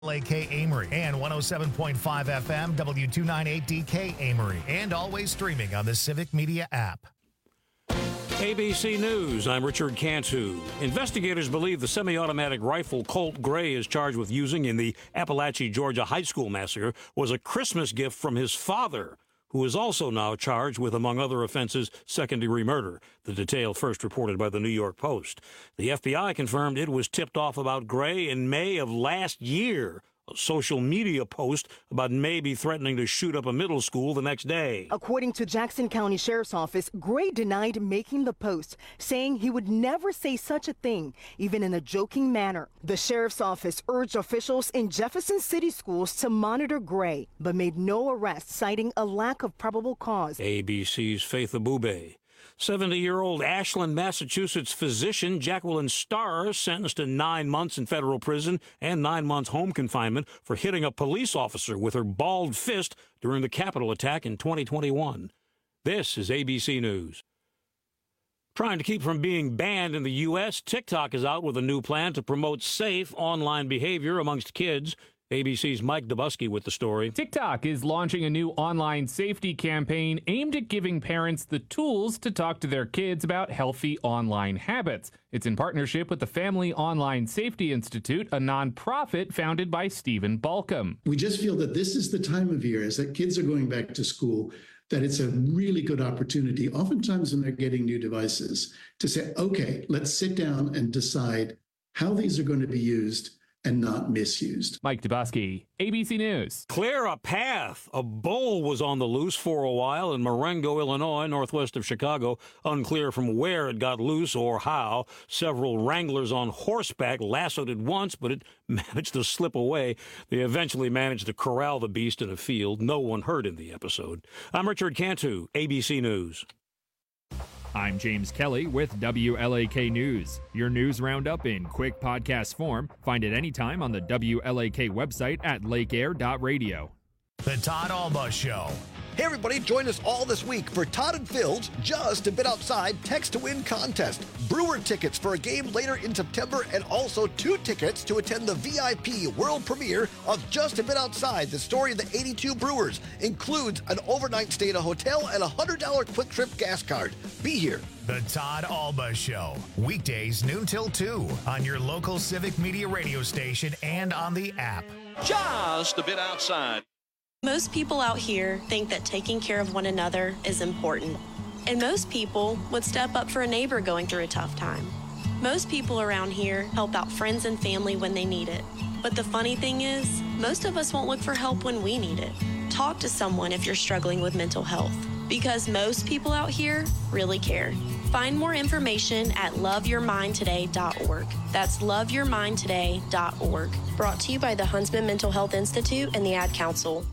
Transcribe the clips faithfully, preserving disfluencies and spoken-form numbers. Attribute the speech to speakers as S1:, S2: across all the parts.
S1: L A K Amory and one oh seven point five F M W two ninety-eight D K Amory, and always streaming on the Civic Media app.
S2: A B C News, I'm Richard Cantu. Investigators believe the semi-automatic rifle Colt Gray is charged with using in the Appalachia, Georgia high school massacre was a Christmas gift from his father, who is also now charged with, among other offenses, second-degree murder. The detail first reported by the New York Post. The F B I confirmed it was tipped off about Gray in May of last year. A social media post about maybe threatening to shoot up a middle school the next day.
S3: According to Jackson County Sheriff's Office, Gray denied making the post, saying he would never say such a thing, even in a joking manner. The Sheriff's Office urged officials in Jefferson City schools to monitor Gray, but made no arrests, citing a lack of probable cause.
S2: A B C's Faith Abube. seventy-year-old Ashland, Massachusetts physician Jacqueline Starr sentenced to nine months in federal prison and nine months home confinement for hitting a police officer with her balled fist during the Capitol attack in twenty twenty-one. This is A B C News. Trying to keep from being banned in the U S, TikTok is out with a new plan to promote safe online behavior amongst kids. A B C's Mike Dubusky with the story.
S4: TikTok is launching a new online safety campaign aimed at giving parents the tools to talk to their kids about healthy online habits. It's in partnership with the Family Online Safety Institute, a nonprofit founded by Stephen Balcom.
S5: We just feel that this is the time of year, as that kids are going back to school, that it's a really good opportunity, oftentimes when they're getting new devices, to say, okay, let's sit down and decide how these are going to be used and not misused.
S4: Mike Dubosky, A B C News.
S2: Clear a path. A bull was on the loose for a while in Marengo, Illinois, northwest of Chicago. Unclear from where it got loose or how. Several wranglers on horseback lassoed it once, but it managed to slip away. They eventually managed to corral the beast in a field. No one hurt in the episode. I'm Richard Cantu, A B C News.
S6: I'm James Kelly with W L A K News. Your news roundup in quick podcast form. Find it anytime on the W L A K website at lake air dot radio.
S1: The Todd Alba Show.
S7: Hey everybody, join us all this week for Todd and Phil's Just a Bit Outside Text to Win contest. Brewer tickets for a game later in September, and also two tickets to attend the V I P world premiere of Just a Bit Outside, the story of the eighty-two Brewers. Includes an overnight stay at a hotel and a one hundred dollars quick trip gas card. Be here.
S1: The Todd Alba Show. Weekdays noon till two on your local Civic Media radio station and on the app.
S8: Just a Bit Outside.
S9: Most people out here think that taking care of one another is important. And most people would step up for a neighbor going through a tough time. Most people around here help out friends and family when they need it. But the funny thing is, most of us won't look for help when we need it. Talk to someone if you're struggling with mental health, because most people out here really care. Find more information at love your mind today dot org. That's love your mind today dot org. Brought to you by the Huntsman Mental Health Institute and the Ad Council.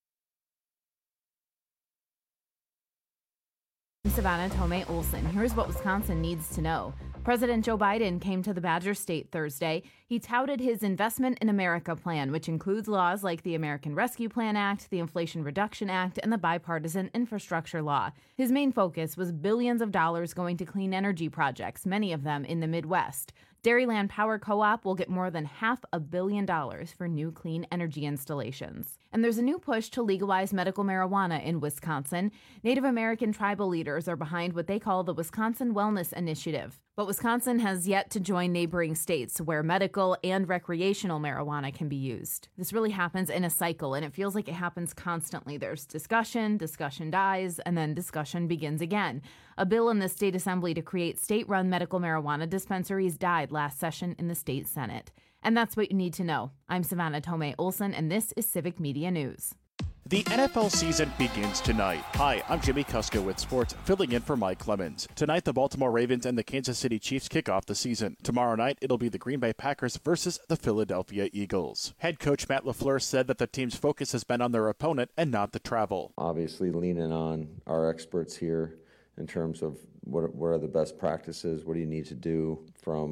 S10: I'm Savannah Tomei Olson. Here's what Wisconsin needs to know. President Joe Biden came to the Badger State Thursday. He touted his Investment in America plan, which includes laws like the American Rescue Plan Act, the Inflation Reduction Act, and the Bipartisan Infrastructure Law. His main focus was billions of dollars going to clean energy projects, many of them in the Midwest. Dairyland Power Co-op will get more than half a billion dollars for new clean energy installations. And there's a new push to legalize medical marijuana in Wisconsin. Native American tribal leaders are behind what they call the Wisconsin Wellness Initiative. But Wisconsin has yet to join neighboring states where medical and recreational marijuana can be used. This really happens in a cycle, and it feels like it happens constantly. There's discussion, discussion dies, and then discussion begins again. A bill in the state assembly to create state-run medical marijuana dispensaries died last session in the state Senate. And that's what you need to know. I'm Savannah Tomei Olson, and this is Civic Media News.
S11: The N F L season begins tonight. Hi, I'm Jimmy Kuska with sports, filling in for Mike Clemens. Tonight, the Baltimore Ravens and the Kansas City Chiefs kick off the season. Tomorrow night, it'll be the Green Bay Packers versus the Philadelphia Eagles. Head coach Matt LaFleur said that the team's focus has been on their opponent and not the travel.
S12: Obviously, leaning on our experts here in terms of what, what are the best practices, what do you need to do from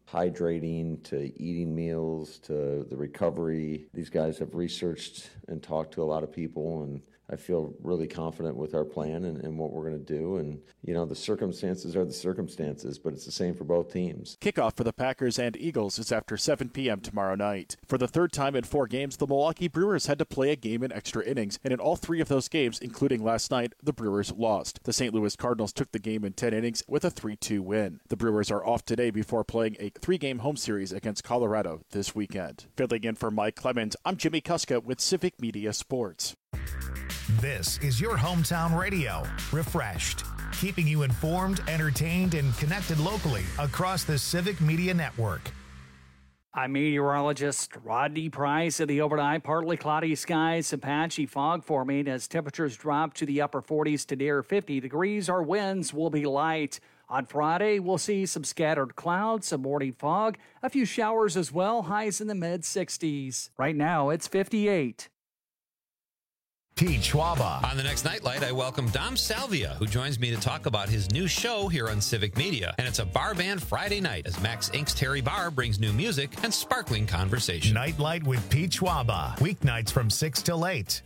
S12: hydrating to eating meals to the recovery. These guys have researched and talked to a lot of people, and I feel really confident with our plan and, and what we're going to do. And, you know, the circumstances are the circumstances, but it's the same for both teams.
S11: Kickoff for the Packers and Eagles is after seven p.m. tomorrow night. For the third time in four games, the Milwaukee Brewers had to play a game in extra innings, and in all three of those games, including last night, the Brewers lost. The Saint Louis Cardinals took the game in ten innings with a three two win. The Brewers are off today before playing a three-game home series against Colorado this weekend. Filling in for Mike Clemens, I'm Jimmy Kuska with Civic Media Sports.
S1: This is your hometown radio, Refreshed, keeping you informed, entertained, and connected locally across the Civic Media Network.
S13: I'm meteorologist Rodney Price. In the overnight, partly cloudy skies, some patchy fog forming as temperatures drop to the upper forties to near fifty degrees. Our winds will be light. On Friday, we'll see some scattered clouds, some morning fog, a few showers as well, highs in the mid sixties. Right now, it's fifty-eight.
S1: Pete Schwaba.
S14: On the next Nightlight, I welcome Dom Salvia, who joins me to talk about his new show here on Civic Media. And it's a bar band Friday night as Max Incorporated's Terry Barr brings new music and sparkling conversation.
S1: Nightlight with Pete Schwaba. Weeknights from six till eight.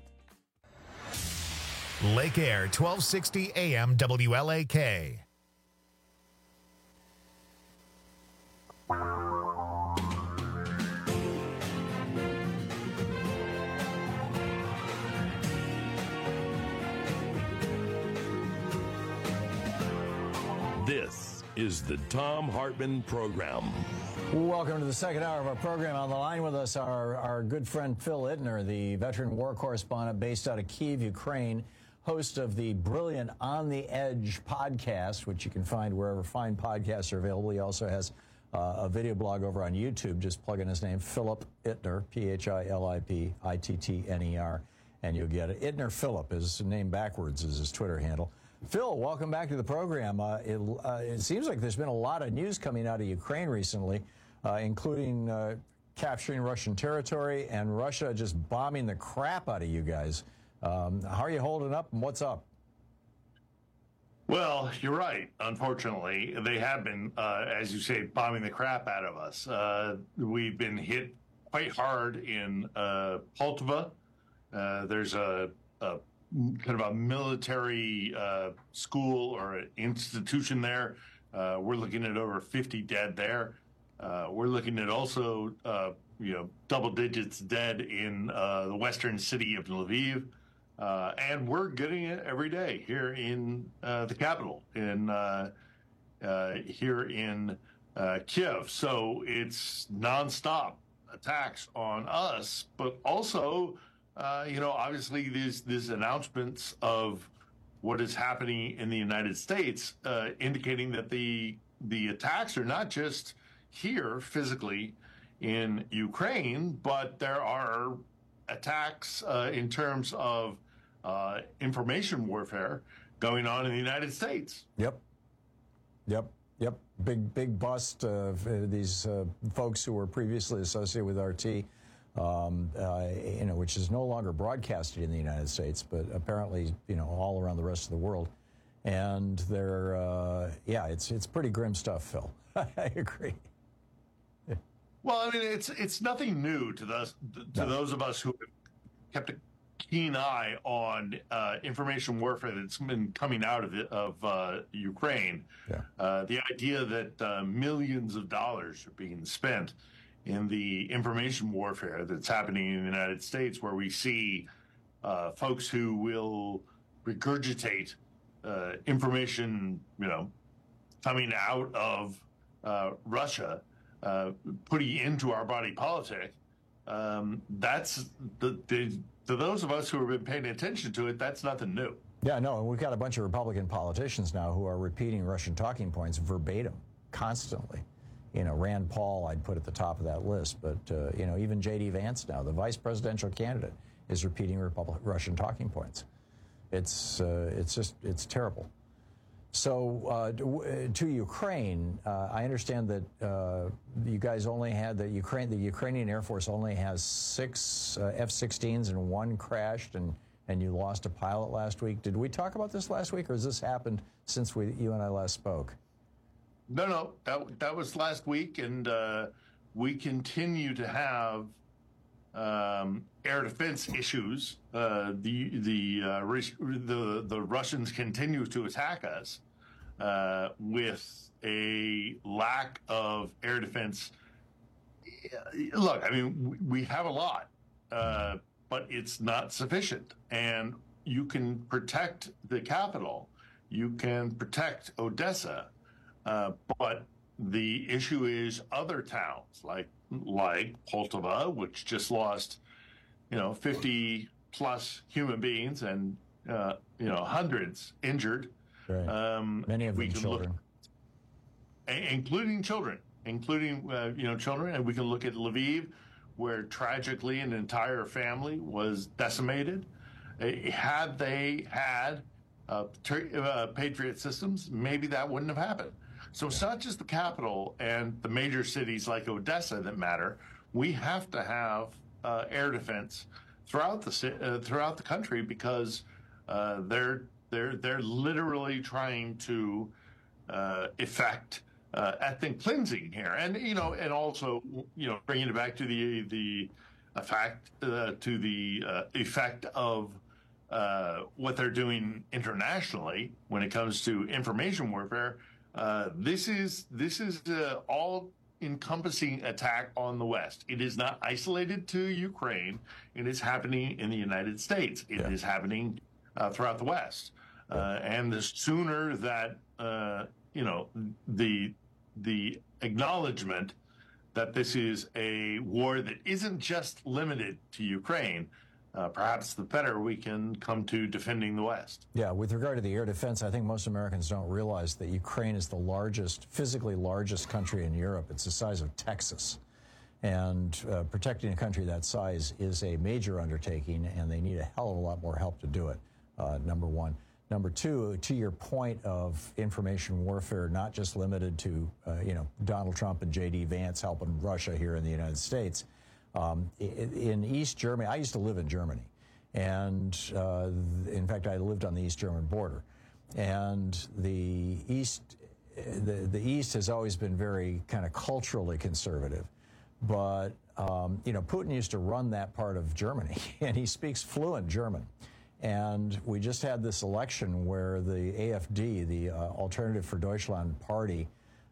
S1: Lake Air, twelve sixty A M W L A K.
S15: This is the Thom Hartmann Program.
S16: Welcome to the second hour of our program. On the line with us, our, our good friend Phil Ittner, the veteran war correspondent based out of Kyiv, Ukraine, host of the brilliant On the Edge podcast, which you can find wherever fine podcasts are available. He also has uh, a video blog over on YouTube. Just plug in his name, Philip Ittner, P H I L I P I T T N E R, and you'll get it. Ittner Philip, his name backwards is his Twitter handle. Phil, welcome back to the program. Uh, it, uh, it seems like there's been a lot of news coming out of Ukraine recently, uh, including uh, capturing Russian territory and Russia just bombing the crap out of you guys. Um, how are you holding up, and what's up?
S17: Well, you're right. Unfortunately, they have been, uh, as you say, bombing the crap out of us. Uh, we've been hit quite hard in uh, Poltava. Uh, there's a, a kind of a military uh, school or an institution there. Uh, we're looking at over fifty dead there. Uh, we're looking at also, uh, you know, double digits dead in uh, the western city of Lviv. Uh, and we're getting it every day here in uh, the capital, in uh, uh, here in uh, Kyiv. So it's nonstop attacks on us, but also Uh, you know, obviously, these these announcements of what is happening in the United States, uh, indicating that the the attacks are not just here physically in Ukraine, but there are attacks uh, in terms of uh, information warfare going on in the United States.
S16: Yep. Yep. Yep. Big, big bust of uh, these uh, folks who were previously associated with R T. Um, uh, you know, which is no longer broadcasted in the United States, but apparently, you know, all around the rest of the world. And they're, uh, yeah, it's it's pretty grim stuff, Phil. I agree. Yeah.
S17: Well, I mean, it's it's nothing new to those to no. those of us who have kept a keen eye on uh, information warfare that's been coming out of it, of uh, Ukraine.
S16: Yeah.
S17: Uh, the idea that uh, millions of dollars are being spent in the information warfare that's happening in the United States, where we see uh, folks who will regurgitate uh, information, you know, coming out of uh, Russia, uh, putting into our body politic. Um, that's the, the to those of us who have been paying attention to it, that's nothing new.
S16: Yeah, no, and we've got a bunch of Republican politicians now who are repeating Russian talking points verbatim, constantly. You know, Rand Paul, I'd put at the top of that list, but, uh, you know, even J D Vance now, the vice presidential candidate, is repeating Republic, Russian talking points. It's, uh, it's just, it's terrible. So, uh, to Ukraine, uh, I understand that uh, you guys only had, the Ukraine, the Ukrainian Air Force only has six uh, F sixteens and one crashed, and, and you lost a pilot last week. Did we talk about this last week, or has this happened since we, you and I last spoke?
S17: no, no, that that was last week, and uh, we continue to have um, air defense issues. Uh, the the, uh, the the Russians continue to attack us uh, with a lack of air defense. Look, I mean, we have a lot, uh, but it's not sufficient. And you can protect the capital, you can protect Odessa, uh, but the issue is other towns like like Poltava, which just lost, you know, fifty plus human beings and uh, you know hundreds injured.
S16: Right.
S17: Um,
S16: Many of them children,
S17: look, including children, including uh, you know children, and we can look at Lviv, where tragically an entire family was decimated. Uh, had they had uh, uh, Patriot systems, maybe that wouldn't have happened. So it's not just the capital and the major cities like Odessa that matter. We have to have uh, air defense throughout the uh, throughout the country because uh, they're they're they're literally trying to uh, effect uh, ethnic cleansing here, and you know, and also you know, bringing it back to the the effect uh, to the uh, effect of uh, what they're doing internationally when it comes to information warfare. Uh, this is this is uh, all encompassing attack on the West. It is not isolated to Ukraine. It is happening in the United States. It yeah. is happening uh, throughout the West. Uh, and the sooner that uh, you know the the acknowledgement that this is a war that isn't just limited to Ukraine, Uh, perhaps the better we can come to defending the West.
S16: Yeah, with regard to the air defense, I think most Americans don't realize that Ukraine is the largest, physically largest country in Europe. It's the size of Texas. And uh, protecting a country that size is a major undertaking, and they need a hell of a lot more help to do it, uh, number one. Number two, to your point of information warfare, not just limited to, uh, you know, Donald Trump and J D Vance helping Russia here in the United States. Um, in East Germany, I used to live in Germany, and uh, in fact, I lived on the East German border. And the East, the, the East has always been very kind of culturally conservative. But, um, you know, Putin used to run that part of Germany, and he speaks fluent German. And we just had this election where the A F D, the uh, Alternative for Deutschland party,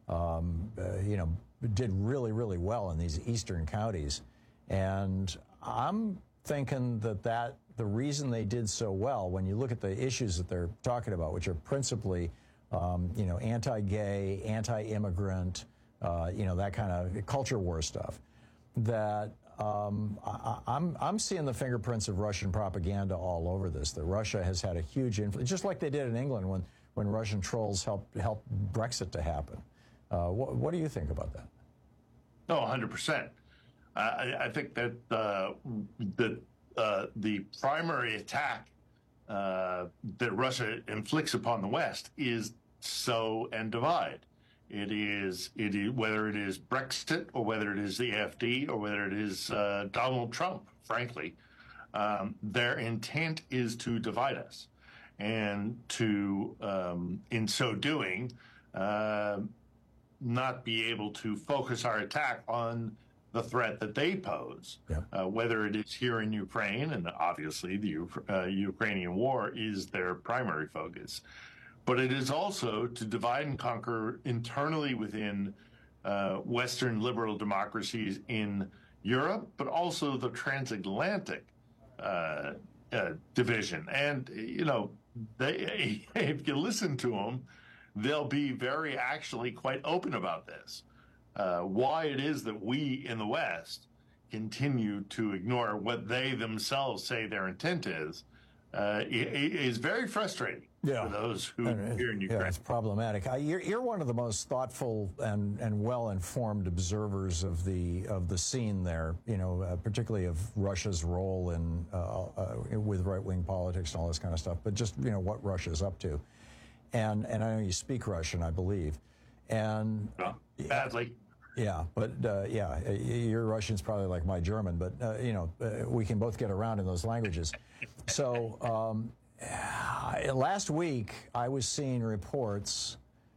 S16: um, uh, you know, did really, really well in these eastern counties. And I'm thinking that, that the reason they did so well, when you look at the issues that they're talking about, which are principally, um, you know, anti-gay, anti-immigrant, uh, you know, that kind of culture war stuff, that um, I, I'm, I'm seeing the fingerprints of Russian propaganda all over this, that Russia has had a huge influence, just like they did in England when, when Russian trolls helped, helped Brexit to happen. Uh, what, what do you think about that?
S17: Oh, one hundred percent. I, I think that uh, the uh, the primary attack uh, that Russia inflicts upon the West is sow and divide. It is it is whether it is Brexit or whether it is the A F D or whether it is uh, Donald Trump. Frankly, um, their intent is to divide us, and to um, in so doing, uh, not be able to focus our attack on the threat that they pose, yeah. uh, whether it is here in Ukraine, and obviously the uh, Ukrainian war is their primary focus, but it is also to divide and conquer internally within uh, Western liberal democracies in Europe, but also the transatlantic uh, uh, division. And, you know, they, if you listen to them, they'll be very actually quite open about this. Uh, why it is that we in the West continue to ignore what they themselves say their intent is, uh, is very frustrating
S16: yeah.
S17: for those who
S16: and,
S17: here in Ukraine.
S16: Yeah, it's problematic. I, you're, you're one of the most thoughtful and, and well-informed observers of the of the scene there. You know, uh, particularly of Russia's role in uh, uh, with right-wing politics and all this kind of stuff. But just you know what Russia's up to, and and I know you speak Russian, I believe, and
S17: uh, badly.
S16: Yeah, but uh, yeah, your Russian's probably like my German, but uh, you know, uh, we can both get around in those languages. So um, last week I was seeing reports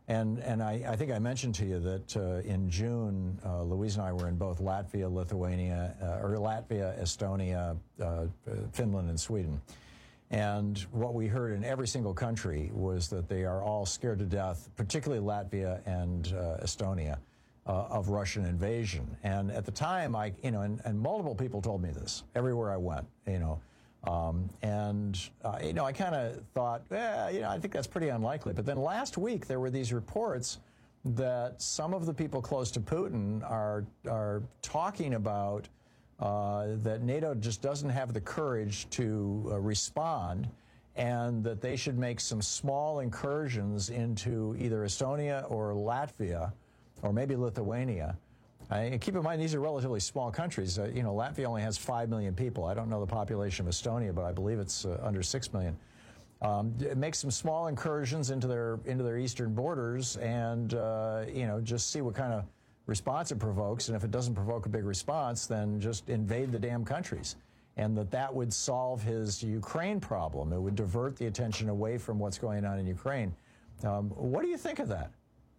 S16: And and I, I think I mentioned to you that uh, in June, uh, Louise and I were in both Latvia, Lithuania, uh, or Latvia, Estonia, uh, Finland, and Sweden. And what we heard in every single country was that they are all scared to death, particularly Latvia and uh, Estonia, uh, of Russian invasion. And at the time, I, you know, and, and multiple people told me this everywhere I went, you know. Um, and, uh, you know, I kind of thought, eh, you know, I think that's pretty unlikely. But then last week there were these reports that some of the people close to Putin are are talking about uh, that NATO just doesn't have the courage to uh, respond, and that they should make some small incursions into either Estonia or Latvia or maybe Lithuania. Uh, keep in mind, these are relatively small countries. Uh, you know, Latvia only has five million people. I don't know the population of Estonia, but I believe it's uh, under six million. Um, make some small incursions into their into their eastern borders, and uh, you know, just see what kind of response it provokes. And if it doesn't provoke a big response, then just invade the damn countries. And that that would solve his Ukraine problem. It would divert the attention away from what's going on in Ukraine. Um, what do you think of that?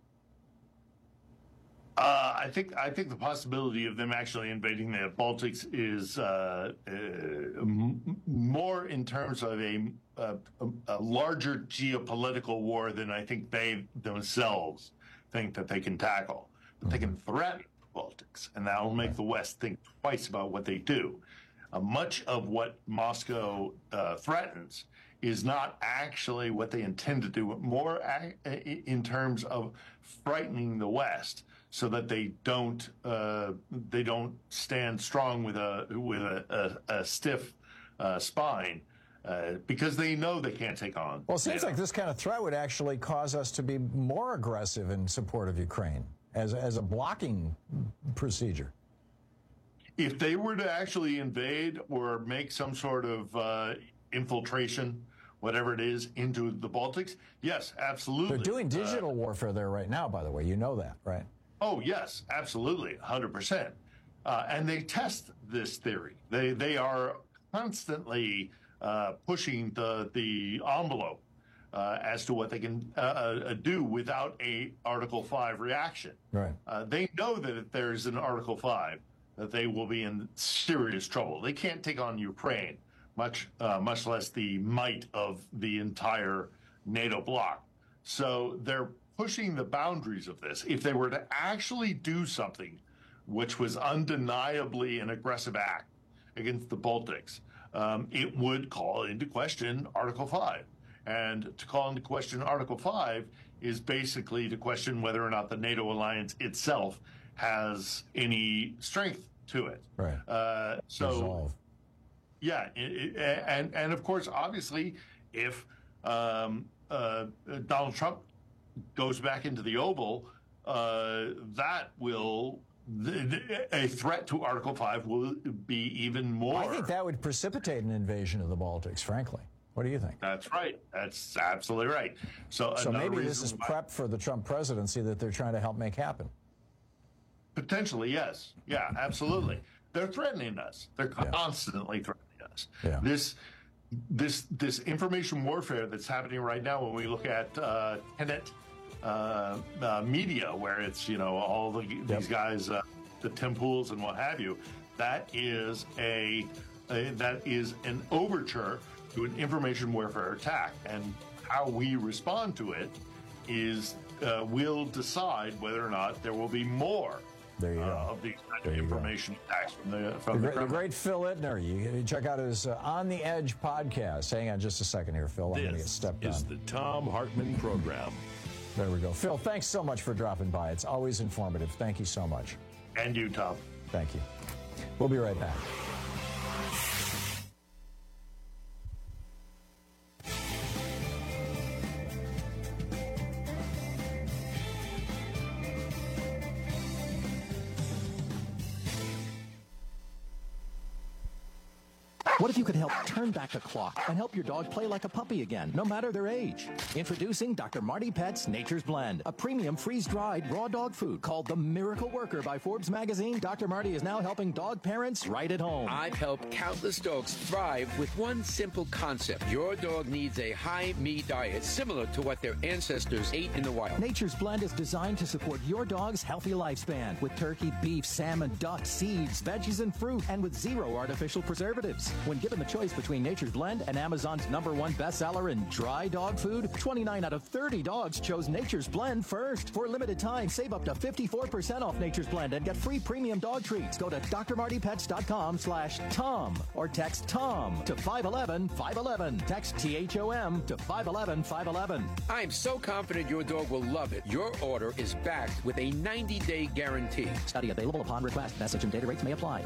S17: Uh, I think I think the possibility of them actually invading the Baltics is uh, uh, m- more in terms of a, a, a larger geopolitical war than I think they themselves think that they can tackle. But they can threaten the Baltics, and that will make the West think twice about what they do. Uh, much of what Moscow uh, threatens is not actually what they intend to do, but more a- in terms of frightening the West, so that they don't uh, they don't stand strong with a with a, a, a stiff uh, spine, uh, because they know they can't take on.
S16: Well, it seems like this kind of threat would actually cause us to be more aggressive in support of Ukraine as as a blocking procedure.
S17: If they were to actually invade or make some sort of uh, infiltration, whatever it is, into the Baltics, yes, absolutely.
S16: They're doing digital uh, warfare there right now, by the way. You know that, right?
S17: Oh, yes, absolutely, one hundred percent. Uh, and they test this theory. They they are constantly uh, pushing the, the envelope uh, as to what they can uh, uh, do without a Article five reaction.
S16: Right.
S17: Uh, they know that if there's an Article five, that they will be in serious trouble. They can't take on Ukraine, much uh, much less the might of the entire NATO bloc. So they're pushing the boundaries of this. If they were to actually do something which was undeniably an aggressive act against the Baltics, um, it would call into question Article five. And to call into question Article five is basically to question whether or not the NATO alliance itself has any strength to it.
S16: Right.
S17: Uh, so,
S16: Resolve.
S17: yeah, it, it, and and of course, obviously, if um, uh, Donald Trump goes back into the Oval, uh, that will a threat to Article five will be even more.
S16: I think that would precipitate an invasion of the Baltics. Frankly, what do you think?
S17: That's right. That's absolutely right. So,
S16: so maybe this is why... prep for the Trump presidency that they're trying to help make happen.
S17: Potentially, yes. Yeah, absolutely. They're threatening us. They're constantly yeah. threatening us.
S16: Yeah.
S17: This, this, this information warfare that's happening right now. When we look at uh, Tenet uh, uh, media, where it's you know all the, yep. these guys, uh, the Tim Pools and what have you, that is a, a that is an overture to an information warfare attack, and how we respond to it is uh, will decide whether or not there will be more.
S16: There you
S17: uh,
S16: go.
S17: Of these kind of information attacks from the from
S16: the,
S17: the,
S16: the great Phil Ittner. You can check out his uh, On the Edge podcast. Hang on just a second here, Phil. I'm going to get stepped
S15: This is
S16: on.
S15: the Thom Hartmann Program.
S16: There we go. Phil, thanks so much for dropping by. It's always informative. Thank you so much.
S17: And you, Tom.
S16: Thank you. We'll be right back.
S18: What if you could help turn back the clock and help your dog play like a puppy again, no matter their age? Introducing Doctor Marty Pet's Nature's Blend, a premium freeze-dried raw dog food called the Miracle Worker by Forbes magazine. Doctor Marty is now helping dog parents right at home.
S19: I've helped countless dogs thrive with one simple concept. Your dog needs a high-meat diet similar to what their ancestors ate in the wild.
S18: Nature's Blend is designed to support your dog's healthy lifespan with turkey, beef, salmon, duck, seeds, veggies, and fruit, and with zero artificial preservatives. When given the choice between Nature's Blend and Amazon's number one bestseller in dry dog food, twenty-nine out of thirty dogs chose Nature's Blend first. For a limited time, save up to fifty-four percent off Nature's Blend and get free premium dog treats. Go to d r marty pets dot com slash Tom or text Tom to five one one, five one one. Text T H O M to five one one, five one one.
S19: I'm so confident your dog will love it. Your order is backed with a ninety-day guarantee.
S18: Study available upon request. Message and data rates may apply.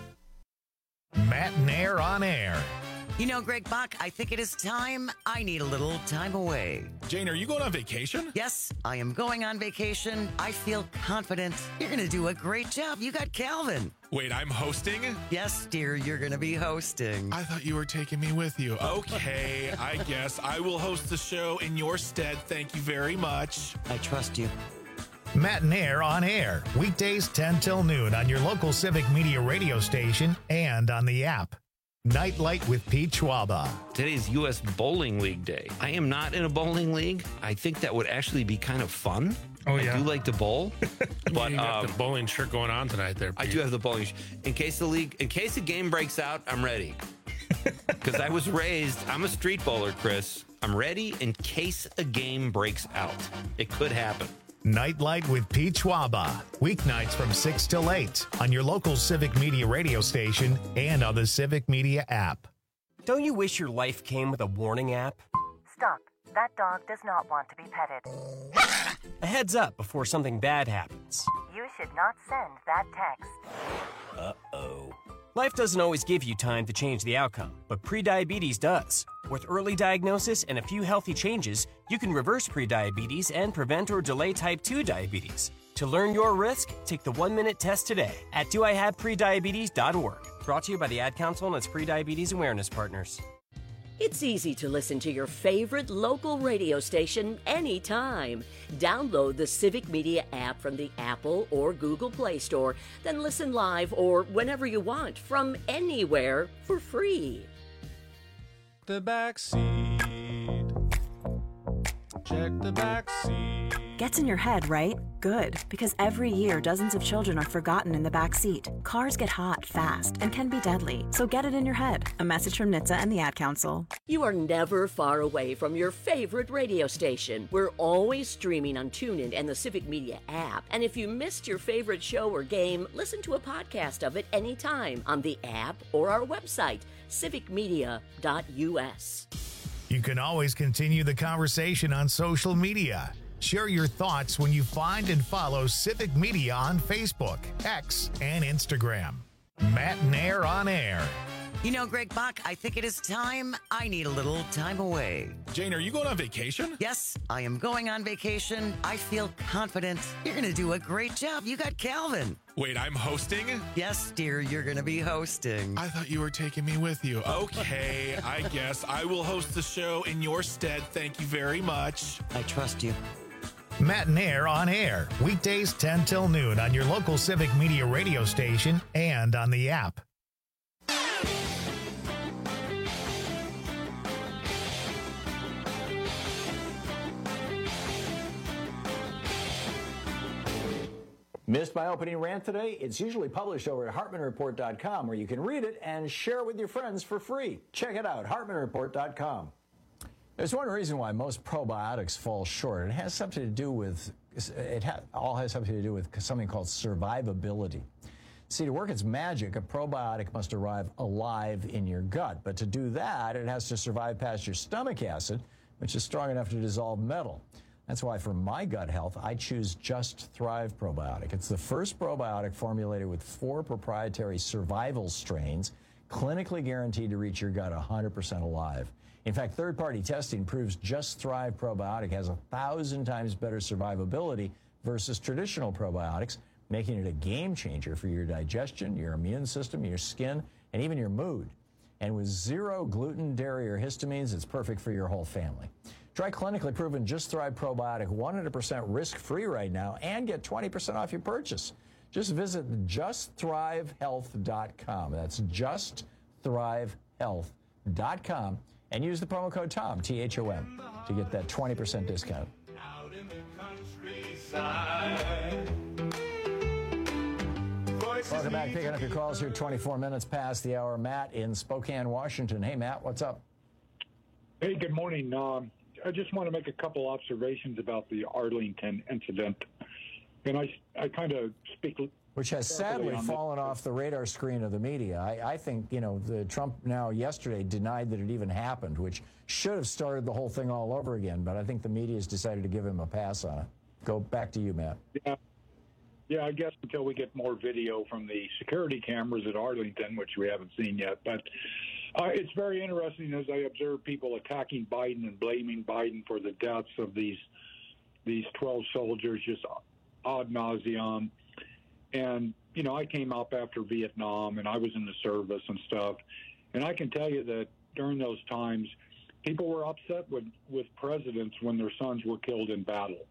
S1: Matt Nair on air.
S20: You know, Greg Bach, I think it is time I need a little time away.
S21: Jane, are you going on vacation?
S20: Yes, I am going on vacation. I feel confident. You're going to do a great job. You got Calvin.
S21: Wait, I'm hosting?
S20: Yes, dear, you're going to be hosting.
S21: I thought you were taking me with you. Okay, I guess I will host the show in your stead. Thank you very much.
S20: I trust you.
S1: Matt Nair on air, weekdays ten till noon on your local Civic Media radio station and on the app. Nightlight with Pete Schwaba.
S22: Today's U S Bowling League Day. I am not in a bowling league. I think that would actually be kind of fun.
S21: Oh, yeah.
S22: I do like to bowl. But
S21: you got
S22: um,
S21: the bowling shirt going on tonight there, Pete.
S22: I do have the bowling shirt. In case the league, in case the game breaks out, I'm ready. Because I was raised, I'm a street bowler, Chris. I'm ready in case a game breaks out. It could happen.
S1: Nightlight with Pete Schwaba. Weeknights from six till eight on your local Civic Media radio station and on the Civic Media app.
S23: Don't you wish your life came with a warning app?
S24: Stop. That dog does not want to be petted.
S23: A heads up before something bad happens.
S24: You should not send that text.
S23: Uh-oh. Life doesn't always give you time to change the outcome, but prediabetes does. With early diagnosis and a few healthy changes, you can reverse prediabetes and prevent or delay type two diabetes. To learn your risk, take the one-minute test today at do I have prediabetes dot org. Brought to you by the Ad Council and its prediabetes awareness partners.
S25: It's easy to listen to your favorite local radio station anytime. Download the Civic Media app from the Apple or Google Play Store, then listen live or whenever you want from anywhere for free.
S26: The back seat. Check the back seat.
S27: Gets in your head, right? Good, because every year dozens of children are forgotten in the back seat. Cars get hot fast and can be deadly, so get it in your head. A message from N H T S A and the Ad Council.
S25: You are never far away from your favorite radio station. We're always streaming on TuneIn and the Civic Media app. And if you missed your favorite show or game, listen to a podcast of it anytime on the app or our website, civic media dot U S.
S1: You can always continue the conversation on social media. Share your thoughts when you find and follow Civic Media on Facebook, X, and Instagram. Matt Nair on air.
S20: You know, Greg Bach, I think it is time I need a little time away.
S21: Jane, are you going on vacation?
S20: Yes, I am going on vacation. I feel confident. You're going to do a great job. You got Calvin.
S21: Wait, I'm hosting?
S20: Yes, dear, you're going to be hosting.
S21: I thought you were taking me with you. Okay, I guess I will host the show in your stead. Thank you very much.
S20: I trust you.
S1: Matt Nair on air, weekdays ten till noon on your local Civic Media radio station and on the app.
S16: Missed my opening rant today? It's usually published over at hartman report dot com, where you can read it and share it with your friends for free. Check it out, hartman report dot com. There's one reason why most probiotics fall short. It has something to do with, it ha all has something to do with something called survivability. See, to work its magic, a probiotic must arrive alive in your gut. But to do that, it has to survive past your stomach acid, which is strong enough to dissolve metal. That's why for my gut health, I choose Just Thrive Probiotic. It's the first probiotic formulated with four proprietary survival strains, clinically guaranteed to reach your gut one hundred percent alive. In fact, third-party testing proves Just Thrive Probiotic has a thousand times better survivability versus traditional probiotics, making it a game changer for your digestion, your immune system, your skin, and even your mood. And with zero gluten, dairy, or histamines, it's perfect for your whole family. Try clinically proven Just Thrive Probiotic one hundred percent risk-free right now and get twenty percent off your purchase. Just visit just thrive health dot com. That's just thrive health dot com and use the promo code TOM, T H O M, to get that twenty percent discount.
S26: Out in the countryside.
S16: Welcome back. Picking up your calls here, twenty-four minutes past the hour. Matt in Spokane, Washington. Hey, Matt, what's up?
S2: Hey, good morning. Um, I just want to make a couple observations about the Arlington incident. And I, I kind of speak...
S16: Which has sadly fallen off the radar screen of the media. I, I think, you know, the Trump now yesterday denied that it even happened, which should have started the whole thing all over again. But I think the media has decided to give him a pass on it. Go back to you, Matt.
S2: Yeah. Yeah, I guess until we get more video from the security cameras at Arlington, which we haven't seen yet. But uh, it's very interesting as I observe people attacking Biden and blaming Biden for the deaths of these these twelve soldiers, just ad nauseum. And, you know, I came up after Vietnam, and I was in the service and stuff. And I can tell you that during those times, people were upset with, with presidents when their sons were killed in battle.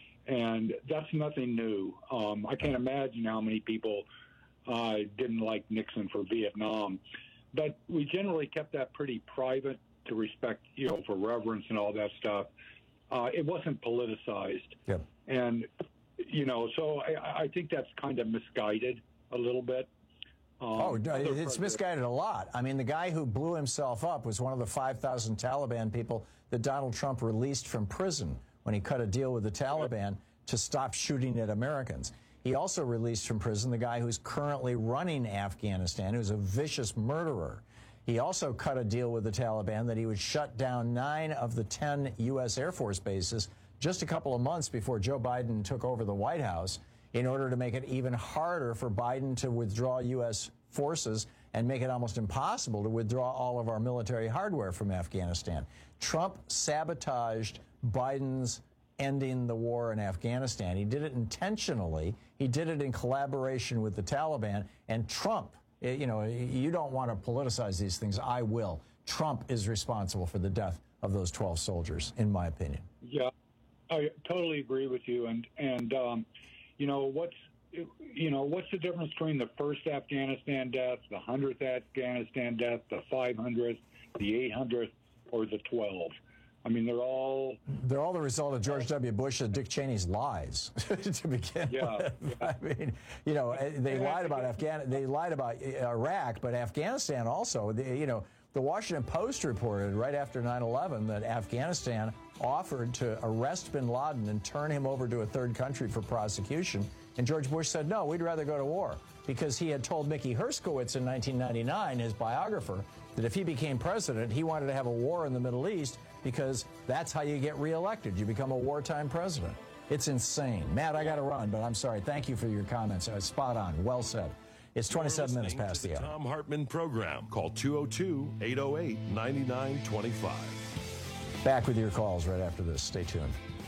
S2: And that's nothing new. Um, I can't imagine how many people uh, didn't like Nixon for Vietnam. But we generally kept that pretty private to respect, you know, for reverence and all that stuff. Uh, it wasn't politicized.
S16: Yep.
S2: And, you know, so I, I think that's kind of misguided a little bit. Um,
S16: oh, it's misguided a lot. I mean, the guy who blew himself up was one of the five thousand Taliban people that Donald Trump released from prison when he cut a deal with the Taliban to stop shooting at Americans. He also released from prison the guy who's currently running Afghanistan, who's a vicious murderer. He also cut a deal with the Taliban that he would shut down nine of the ten U S Air Force bases just a couple of months before Joe Biden took over the White House in order to make it even harder for Biden to withdraw U S forces and make it almost impossible to withdraw all of our military hardware from Afghanistan. Trump sabotaged Biden's ending the war in Afghanistan. He did it intentionally. He did it in collaboration with the Taliban. And Trump, you know, you don't want to politicize these things. I will. Trump is responsible for the death of those twelve soldiers, in my opinion.
S2: Yeah, I totally agree with you. And, and um, you know, what's, you know, what's the difference between the first Afghanistan death, the hundredth Afghanistan death, the five hundredth, the eight hundredth, or the twelve? I mean, they're all...
S16: They're all the result of George W. Bush and Dick Cheney's lies, to begin
S2: yeah,
S16: with.
S2: Yeah.
S16: I mean, you know, they lied about Afghan, they lied about Iraq, but Afghanistan also, they, you know, the Washington Post reported right after nine eleven that Afghanistan offered to arrest bin Laden and turn him over to a third country for prosecution. And George Bush said, no, we'd rather go to war, because he had told Mickey Herskowitz in nineteen ninety-nine, his biographer, that if he became president, he wanted to have a war in the Middle East, because that's how you get reelected. You become a wartime president. It's insane. Matt, I got to run, but I'm sorry. Thank you for your comments. Uh, spot on. Well said. It's twenty-seven minutes past the hour.
S15: Tom Hartman program. Call two oh two, eight oh eight, nine nine two five.
S16: Back with your calls right after this. Stay tuned.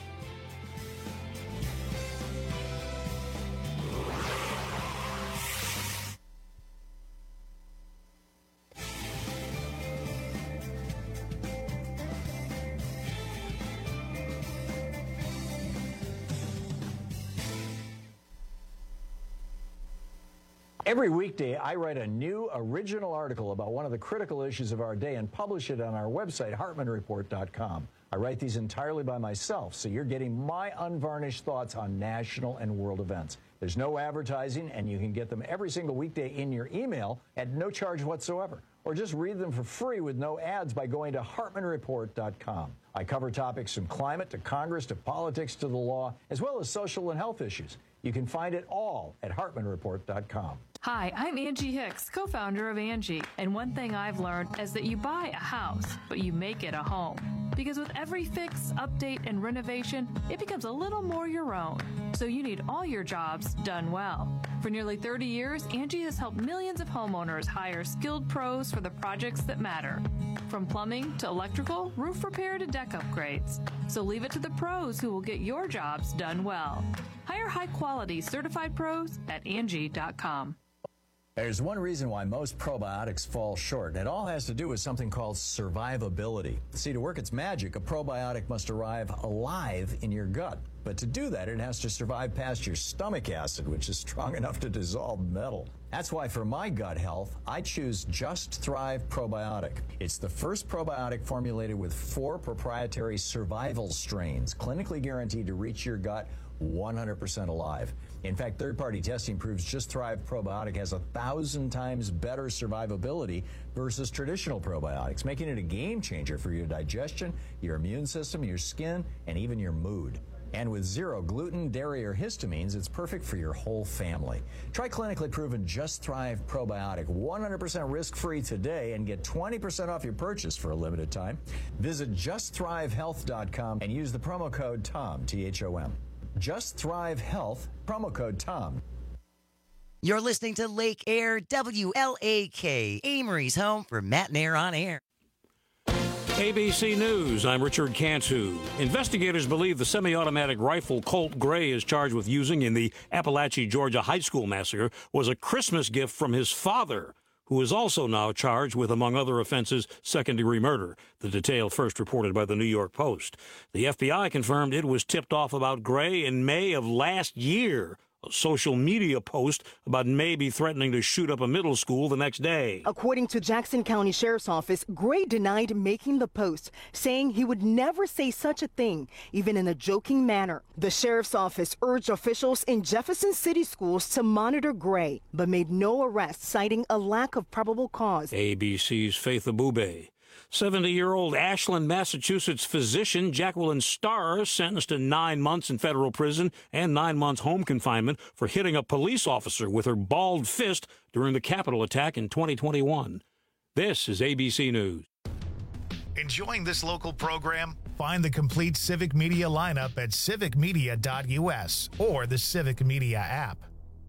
S16: Every weekday, I write a new original article about one of the critical issues of our day and publish it on our website, Hartman Report dot com. I write these entirely by myself, so you're getting my unvarnished thoughts on national and world events. There's no advertising, and you can get them every single weekday in your email at no charge whatsoever. Or just read them for free with no ads by going to Hartman Report dot com. I cover topics from climate to Congress to politics to the law, as well as social and health issues. You can find it all at Hartman Report dot com.
S3: Hi, I'm Angie Hicks, co-founder of Angie, and one thing I've learned is that you buy a house, but you make it a home. Because with every fix, update, and renovation, it becomes a little more your own. So you need all your jobs done well. For nearly thirty years, Angie has helped millions of homeowners hire skilled pros for the projects that matter. From plumbing to electrical, roof repair to deck upgrades. So leave it to the pros who will get your jobs done well. Hire high-quality certified pros at Angie dot com.
S16: There's one reason why most probiotics fall short, and it all has to do with something called survivability. See, to work its magic, a probiotic must arrive alive in your gut. But to do that, it has to survive past your stomach acid, which is strong enough to dissolve metal. That's why for my gut health, I choose Just Thrive Probiotic. It's the first probiotic formulated with four proprietary survival strains, clinically guaranteed to reach your gut one hundred percent alive. In fact, third-party testing proves Just Thrive Probiotic has a thousand times better survivability versus traditional probiotics, making it a game changer for your digestion, your immune system, your skin, and even your mood. And with zero gluten, dairy, or histamines, it's perfect for your whole family. Try clinically proven Just Thrive Probiotic, one hundred percent risk-free today, and get twenty percent off your purchase for a limited time. Visit just thrive health dot com and use the promo code TOM, T H O M. Just Thrive Health, promo code TOM.
S20: You're listening to Lake Air, W L A K, Amory's home for Matt and Air on Air.
S4: A B C News, I'm Richard Cantu. Investigators believe the semi-automatic rifle Colt Gray is charged with using in the Appalachia, Georgia high school massacre was a Christmas gift from his father, who is also now charged with, among other offenses, second-degree murder. The detail first reported by the New York Post. The F B I confirmed it was tipped off about Gray in May of last year. A social media post about maybe threatening to shoot up a middle school the next day.
S5: According to Jackson County Sheriff's Office, Gray denied making the post, saying he would never say such a thing, even in a joking manner. The Sheriff's Office urged officials in Jefferson City schools to monitor Gray, but made no arrests, citing a lack of probable cause.
S4: A B C's Faith Abube. seventy-year-old Ashland, Massachusetts physician Jacqueline Starr sentenced to nine months in federal prison and nine months home confinement for hitting a police officer with her balled fist during the Capitol attack in twenty twenty-one. This is A B C News.
S1: Enjoying this local program? Find the complete Civic Media lineup at civic media dot U S or the Civic Media app.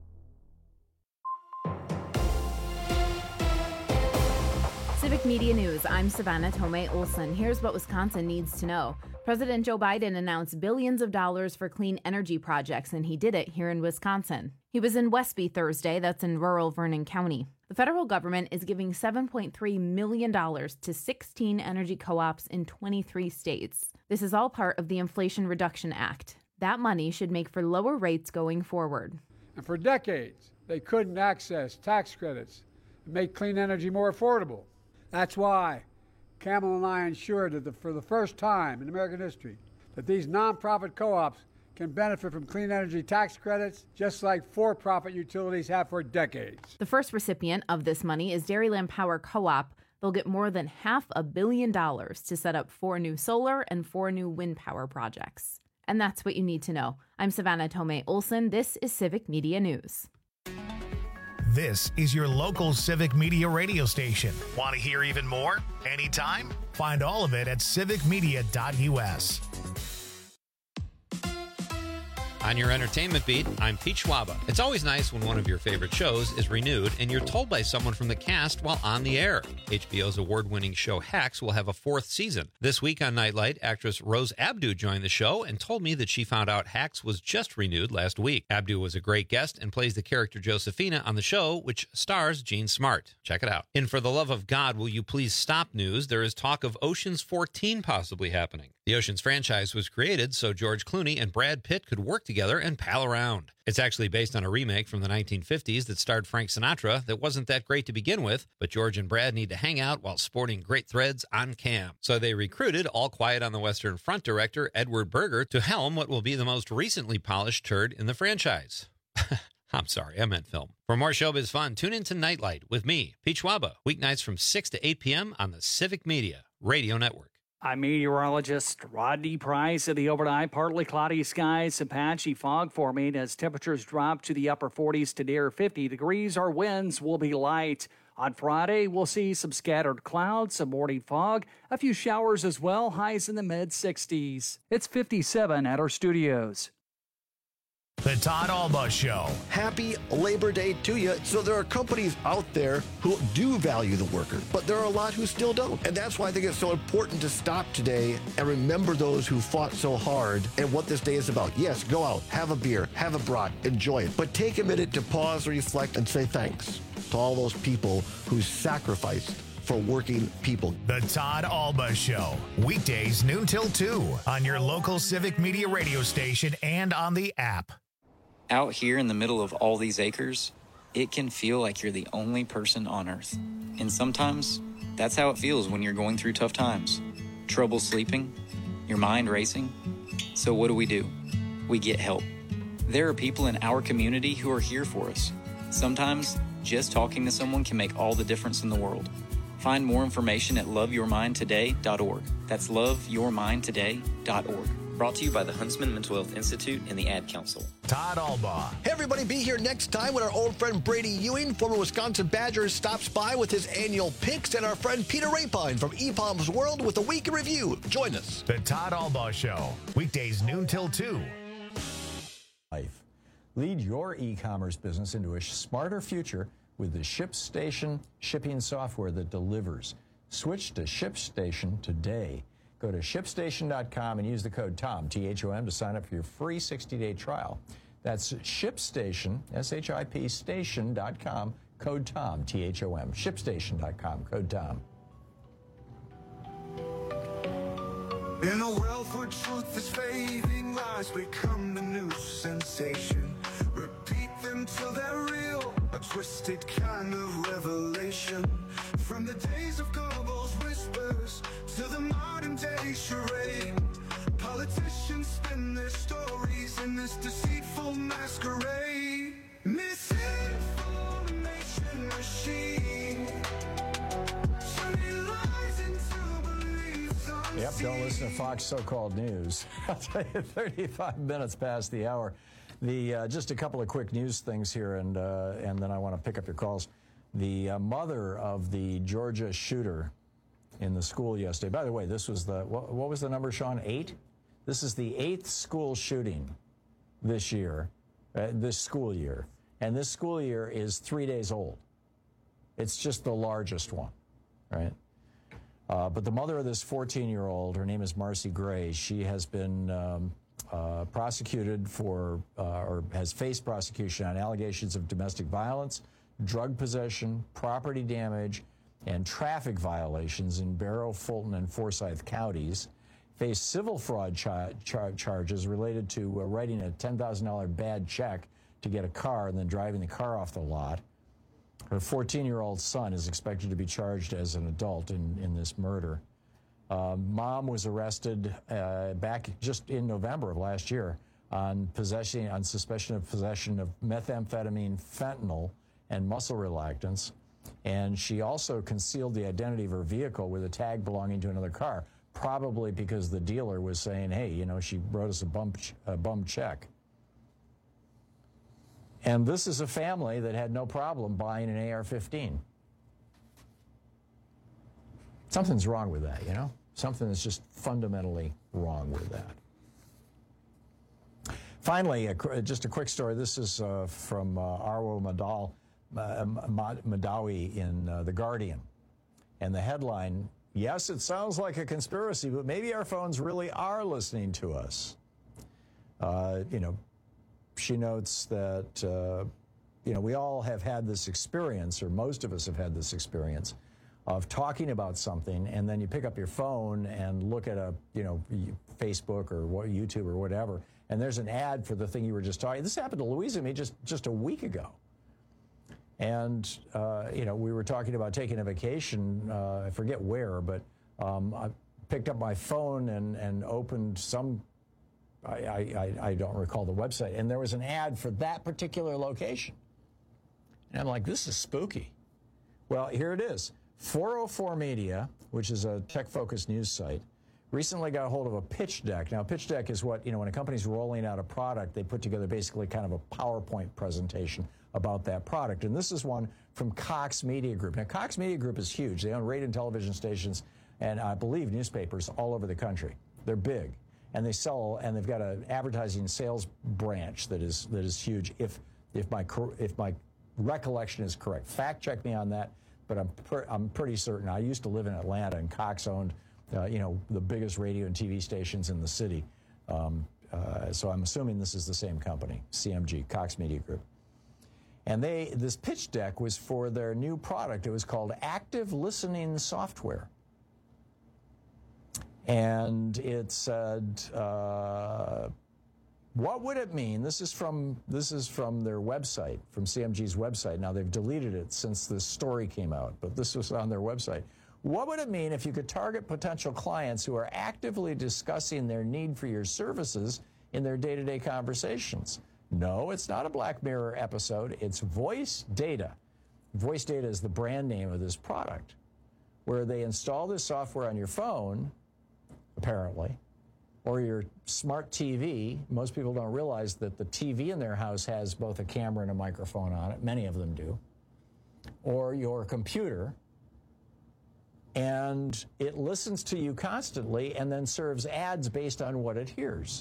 S6: Civic Media News, I'm Savannah Tomei Olson. Here's what Wisconsin needs to know. President Joe Biden announced billions of dollars for clean energy projects, and he did it here in Wisconsin. He was in Westby Thursday, that's in rural Vernon County. The federal government is giving seven point three million dollars to sixteen energy co-ops in twenty-three states. This is all part of the Inflation Reduction Act. That money should make for lower rates going forward.
S7: And for decades, they couldn't access tax credits and make clean energy more affordable. That's why Camel and I ensured that the, for the first time in American history that these nonprofit co-ops can benefit from clean energy tax credits just like for-profit utilities have for decades.
S6: The first recipient of this money is Dairyland Power Co-op. They'll get more than half a billion dollars to set up four new solar and four new wind power projects. And that's what you need to know. I'm Savannah Tomei Olson. This is Civic Media News.
S1: This is your local Civic Media radio station. Want to hear even more? Anytime? Find all of it at civic media dot U S.
S14: On your entertainment beat, I'm Pete Schwaba. It's always nice when one of your favorite shows is renewed and you're told by someone from the cast while on the air. H B O's award-winning show Hacks will have a fourth season. This week on Nightlight, actress Rose Abdu joined the show and told me that she found out Hacks was just renewed last week. Abdu was a great guest and plays the character Josephina on the show, which stars Jean Smart. Check it out. In For the Love of God, Will You Please Stop news, there is talk of Ocean's fourteen possibly happening. The Ocean's franchise was created so George Clooney and Brad Pitt could work together and pal around. It's actually based on a remake from the nineteen fifties that starred Frank Sinatra that wasn't that great to begin with, but George and Brad need to hang out while sporting great threads on cam. So they recruited All Quiet on the Western Front director Edward Berger to helm what will be the most recently polished turd in the franchise. I'm sorry, I meant film. For more showbiz fun, tune in to Nightlight with me, Pete Schwaba, weeknights from six to eight p.m. on the Civic Media Radio Network.
S13: I'm meteorologist Rodney Price. At the overnight, partly cloudy skies, some patchy fog forming as temperatures drop to the upper forties to near fifty degrees. Our winds will be light. On Friday, we'll see some scattered clouds, some morning fog, a few showers as well, highs in the mid-sixties. It's fifty-seven at our studios.
S1: The Todd Alba Show.
S8: Happy Labor Day to you. So there are companies out there who do value the worker, but there are a lot who still don't. And that's why I think it's so important to stop today and remember those who fought so hard and what this day is about. Yes, go out, have a beer, have a brat, enjoy it. But take a minute to pause, reflect, and say thanks. to all those people who sacrificed for working people.
S1: The Todd Alba Show, weekdays noon till two on your local Civic Media radio station and on the app.
S9: Out here in the middle of all these acres, it can feel like you're the only person on Earth. And sometimes, that's how it feels when you're going through tough times. Trouble sleeping, your mind racing. So what do we do? We get help. There are people in our community who are here for us. Sometimes, just talking to someone can make all the difference in the world. Find more information at love your mind today dot org. That's love your mind today dot org. Brought to you by the Huntsman Mental Health Institute and the Ad Council.
S1: Todd Alba.
S8: Hey, everybody, be here next time when our old friend Brady Ewing, former Wisconsin Badger, stops by with his annual picks, and our friend Peter Rapine from E P O M's World with a week in review. Join us.
S1: The Todd Alba Show, weekdays noon till two.
S16: Life. Lead your e-commerce business into a smarter future with the ShipStation shipping software that delivers. Switch to ShipStation today. Go to ship station dot com and use the code TOM, T H O M, to sign up for your free sixty-day trial. That's ShipStation, S H I P station dot com, code TOM, T H O M. ship station dot com, code TOM.
S26: In a world where truth is fading, lies become the new sensation. Repeat them till they're real, a twisted kind of revelation. From the days of Goebbels' whispers to the modern day charade, politicians spin their stories in this deceitful masquerade. Misinformation machine, turning lies into beliefs unseen.
S16: Yep, don't listen to Fox so-called news. I'll tell you, thirty-five minutes past the hour. The uh, just a couple of quick news things here, and uh, and then I want to pick up your calls. The uh, mother of the Georgia shooter in the school yesterday. By the way, this was the what, what was the number, Sean? Eight. This is the eighth school shooting this year, uh, this school year, and this school year is three days old. It's just the largest one, right? Uh, but the mother of this fourteen-year-old, her name is Marcy Gray. She has been um, uh, prosecuted for, uh, or has faced prosecution on allegations of domestic violence, drug possession, property damage, and traffic violations in Barrow, Fulton, and Forsyth counties. Faced civil fraud char- char- charges related to uh, writing a ten thousand dollars bad check to get a car and then driving the car off the lot. Her fourteen-year-old son is expected to be charged as an adult in, in this murder. Uh, mom was arrested uh, back just in November of last year on possession, on suspicion of possession of methamphetamine, fentanyl, and muscle relaxants. And she also concealed the identity of her vehicle with a tag belonging to another car, probably because the dealer was saying, hey, you know, she wrote us a bum, ch- a bum check. And this is a family that had no problem buying an A R fifteen. Something's wrong with that, you know? Something is just fundamentally wrong with that. Finally, a, just a quick story. This is uh, from uh, Arwa Madal, uh, Madawi in uh, The Guardian. And the headline, yes, it sounds like a conspiracy, but maybe our phones really are listening to us. Uh, you know, she notes that, uh, you know, we all have had this experience, or most of us have had this experience, of talking about something, and then you pick up your phone and look at a, you know, Facebook or YouTube or whatever, and there's an ad for the thing you were just talking. This happened to Louisa and me just, just a week ago. And, uh, you know, we were talking about taking a vacation, uh, I forget where, but um, I picked up my phone and, and opened some, I, I, I don't recall the website, and there was an ad for that particular location. And I'm like, this is spooky. Well, here it is. four oh four Media, which is a tech-focused news site, recently got a hold of a pitch deck. Now, a pitch deck is what, you know, when a company's rolling out a product, they put together basically kind of a PowerPoint presentation about that product. And this is one from Cox Media Group. Now, Cox Media Group is huge. They own radio and television stations and, I believe, newspapers all over the country. They're big. And they sell, and they've got an advertising sales branch that is that is huge. If if my if my recollection is correct, fact check me on that. But I'm per, I'm pretty certain. I used to live in Atlanta, and Cox owned, uh, you know, the biggest radio and T V stations in the city. Um, uh, so I'm assuming this is the same company, C M G, Cox Media Group. And they this pitch deck was for their new product. It was called Active Listening Software. And it said, uh, what would it mean? This is from this is from their website, from C M G's website. Now, they've deleted it since this story came out, but this was on their website. What would it mean if you could target potential clients who are actively discussing their need for your services in their day-to-day conversations? No, it's not a Black Mirror episode. It's Voice Data. Voice Data is the brand name of this product, where they install this software on your phone, apparently, or your smart T V. Most people don't realize that the T V in their house has both a camera and a microphone on it. Many of them do. Or your computer. And it listens to you constantly and then serves ads based on what it hears.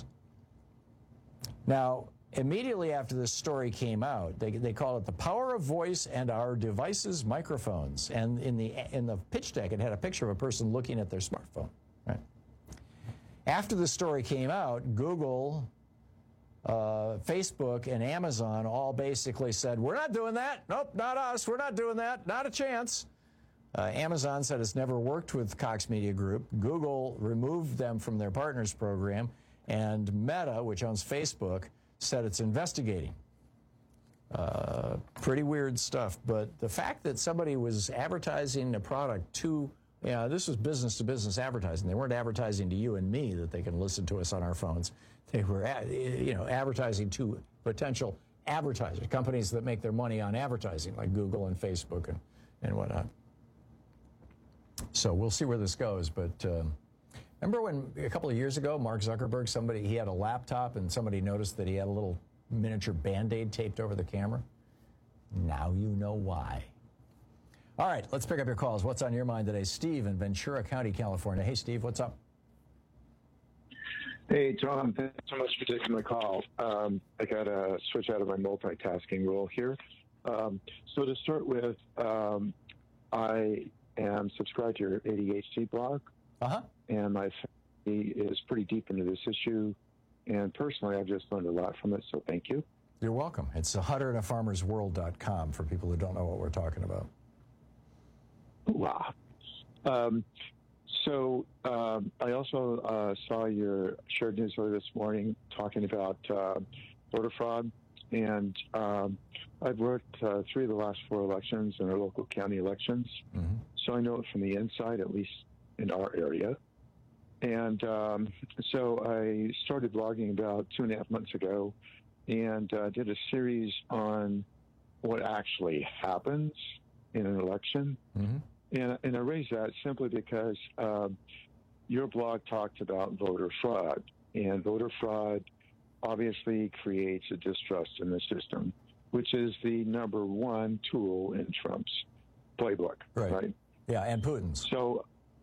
S16: Now, immediately after this story came out, they, they call it the power of voice and our devices' microphones. And in the, in the pitch deck, it had a picture of a person looking at their smartphone. Right? After the story came out, Google, uh, Facebook, and Amazon all basically said, we're not doing that. Nope, not us. We're not doing that. Not a chance. Uh, Amazon said it's never worked with Cox Media Group. Google removed them from their partners program. And Meta, which owns Facebook, said it's investigating. Uh, pretty weird stuff. But the fact that somebody was advertising a product to, you know, this was business-to-business advertising. They weren't advertising to you and me that they can listen to us on our phones. They were, you know, advertising to potential advertisers, companies that make their money on advertising, like Google and Facebook and, and whatnot. So we'll see where this goes. But um, remember when a couple of years ago, Mark Zuckerberg, somebody, he had a laptop and somebody noticed that he had a little miniature Band-Aid taped over the camera? Now you know why. All right, let's pick up your calls. What's on your mind today? Steve in Ventura County, California. Hey, Steve, what's up?
S10: Hey, Tom, thanks so much for taking my call. Um, I got to switch out of my multitasking role here. Um, so to start with, um, I am subscribed to your A D H D blog,
S16: uh-huh.
S10: and my family is pretty deep into this issue, and personally, I've just learned a lot from it, so thank you.
S16: You're welcome. It's hunter and a farmers world dot com for people who don't know what we're talking about.
S10: Wow. Um, so um, I also uh, saw your shared newsletter this morning talking about uh, voter fraud, and um, I've worked uh, three of the last four elections in our local county elections, mm-hmm. so I know it from the inside, at least in our area. And um, so I started blogging about two and a half months ago and uh, did a series on what actually happens in an election. Mm-hmm. And, and I raised that simply because uh, your blog talked about voter fraud, and voter fraud obviously creates a distrust in the system, which is the number one tool in Trump's playbook.
S16: Right.
S10: right?
S16: Yeah, and Putin's.
S10: So,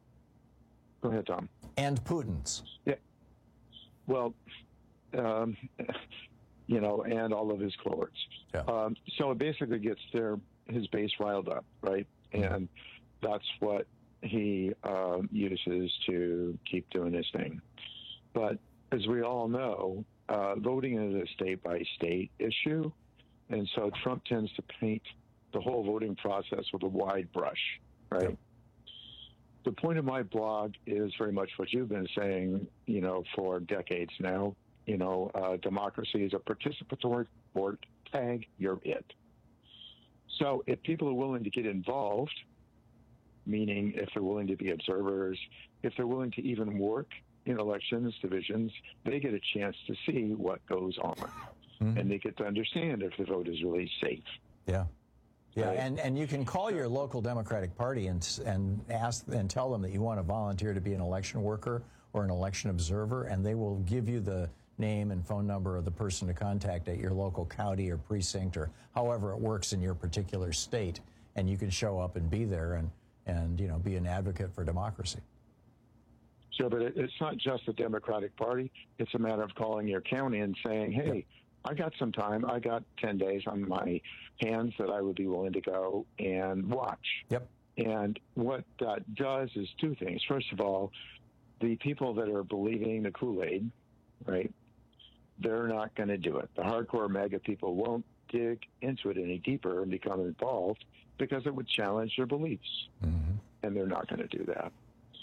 S10: go ahead, Tom.
S16: And Putin's.
S10: Yeah. Well, um, you know, and all of his cohorts.
S16: Yeah.
S10: Um, so it basically gets their his base riled up, right? Mm-hmm. And that's what he uh, uses to keep doing his thing. But as we all know, uh, voting is a state-by-state issue, and so Trump tends to paint the whole voting process with a wide brush, right? Yep. The point of my blog is very much what you've been saying, you know, for decades now. You know, uh, democracy is a participatory sport. Tag, you're it. So if people are willing to get involved, meaning if they're willing to be observers, if they're willing to even work in elections divisions, they get a chance to see what goes on. Mm-hmm. And they get to understand if the vote is really safe.
S16: Yeah. Yeah, right? and, and you can call your local Democratic Party and and ask and tell them that you want to volunteer to be an election worker or an election observer, and they will give you the name and phone number of the person to contact at your local county or precinct or however it works in your particular state, and you can show up and be there and, and you know, be an advocate for democracy.
S10: Sure, but it, it's not just the Democratic Party. It's a matter of calling your county and saying, hey, yep. I got some time. I got ten days on my hands that I would be willing to go and watch.
S16: Yep.
S10: And what that does is two things. First of all, the people that are believing the Kool-Aid, right, they're not going to do it. The hardcore MAGA people won't dig into it any deeper and become involved because it would challenge their beliefs. Mm-hmm. And they're not going to do that.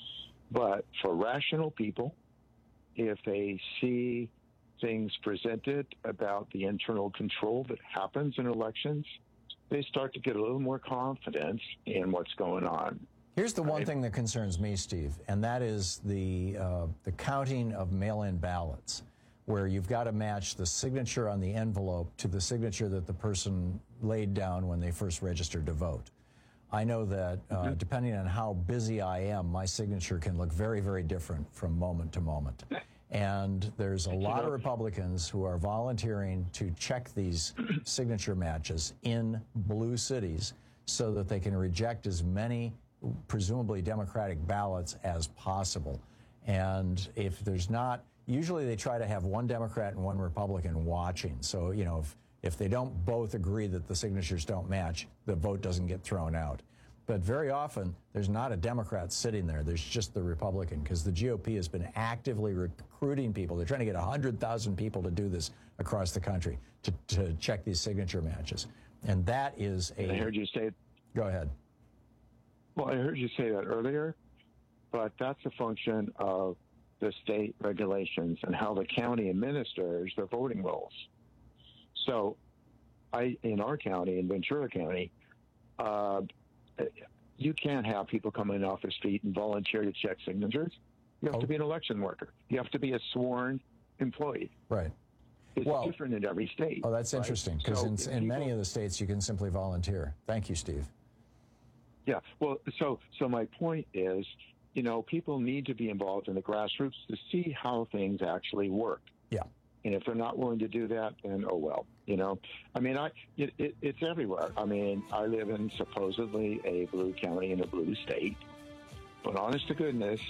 S10: But for rational people, if they see things presented about the internal control that happens in elections, they start to get a little more confidence in what's going on.
S16: Here's the one thing that concerns me, Steve, and that is the uh, the counting of mail-in ballots, where you've got to match the signature on the envelope to the signature that the person laid down when they first registered to vote. I know that uh, mm-hmm. depending on how busy I am, my signature can look very, very different from moment to moment. And there's a lot of Republicans who are volunteering to check these signature matches in blue cities so that they can reject as many presumably Democratic ballots as possible. And if there's not, usually they try to have one Democrat and one Republican watching. So, you know, if, if they don't both agree that the signatures don't match, the vote doesn't get thrown out. But very often, there's not a Democrat sitting there. There's just the Republican, because the G O P has been actively recruiting people. They're trying to get one hundred thousand people to do this across the country to, to check these signature matches. And that is a...
S10: I heard you say...
S16: Go ahead.
S10: Well, I heard you say that earlier, but that's a function of the state regulations and how the county administers their voting rolls. So I, in our county, in Ventura County, uh, you can't have people coming off the street and volunteer to check signatures. You have oh. to be an election worker. You have to be a sworn employee.
S16: Right.
S10: It's well, different in every state.
S16: Oh, that's right? Interesting, because so in, in people, many of the states, you can simply volunteer. Thank you, Steve.
S10: Yeah. Well, so so my point is, you know, people need to be involved in the grassroots to see how things actually work.
S16: Yeah.
S10: And if they're not willing to do that, then oh well. You know, I mean, I it, it, it's everywhere. I mean, I live in supposedly a blue county in a blue state, but honest to goodness,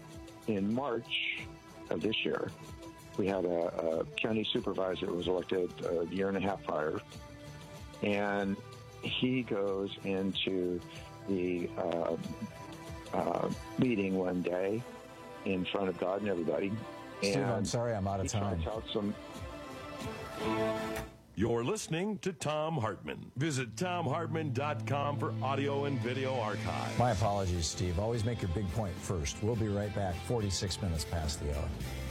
S10: in March of this year, we had a, a county supervisor who was elected a year and a half prior, and he goes into the uh, uh, meeting one day in front of God and everybody.
S16: Steve,
S10: and
S16: I'm sorry, I'm out of time.
S10: Out some...
S15: You're listening to Thom Hartmann. Visit Thom Hartmann dot com for audio and video archive.
S16: My apologies, Steve. Always make your big point first. We'll be right back, forty-six minutes past the hour.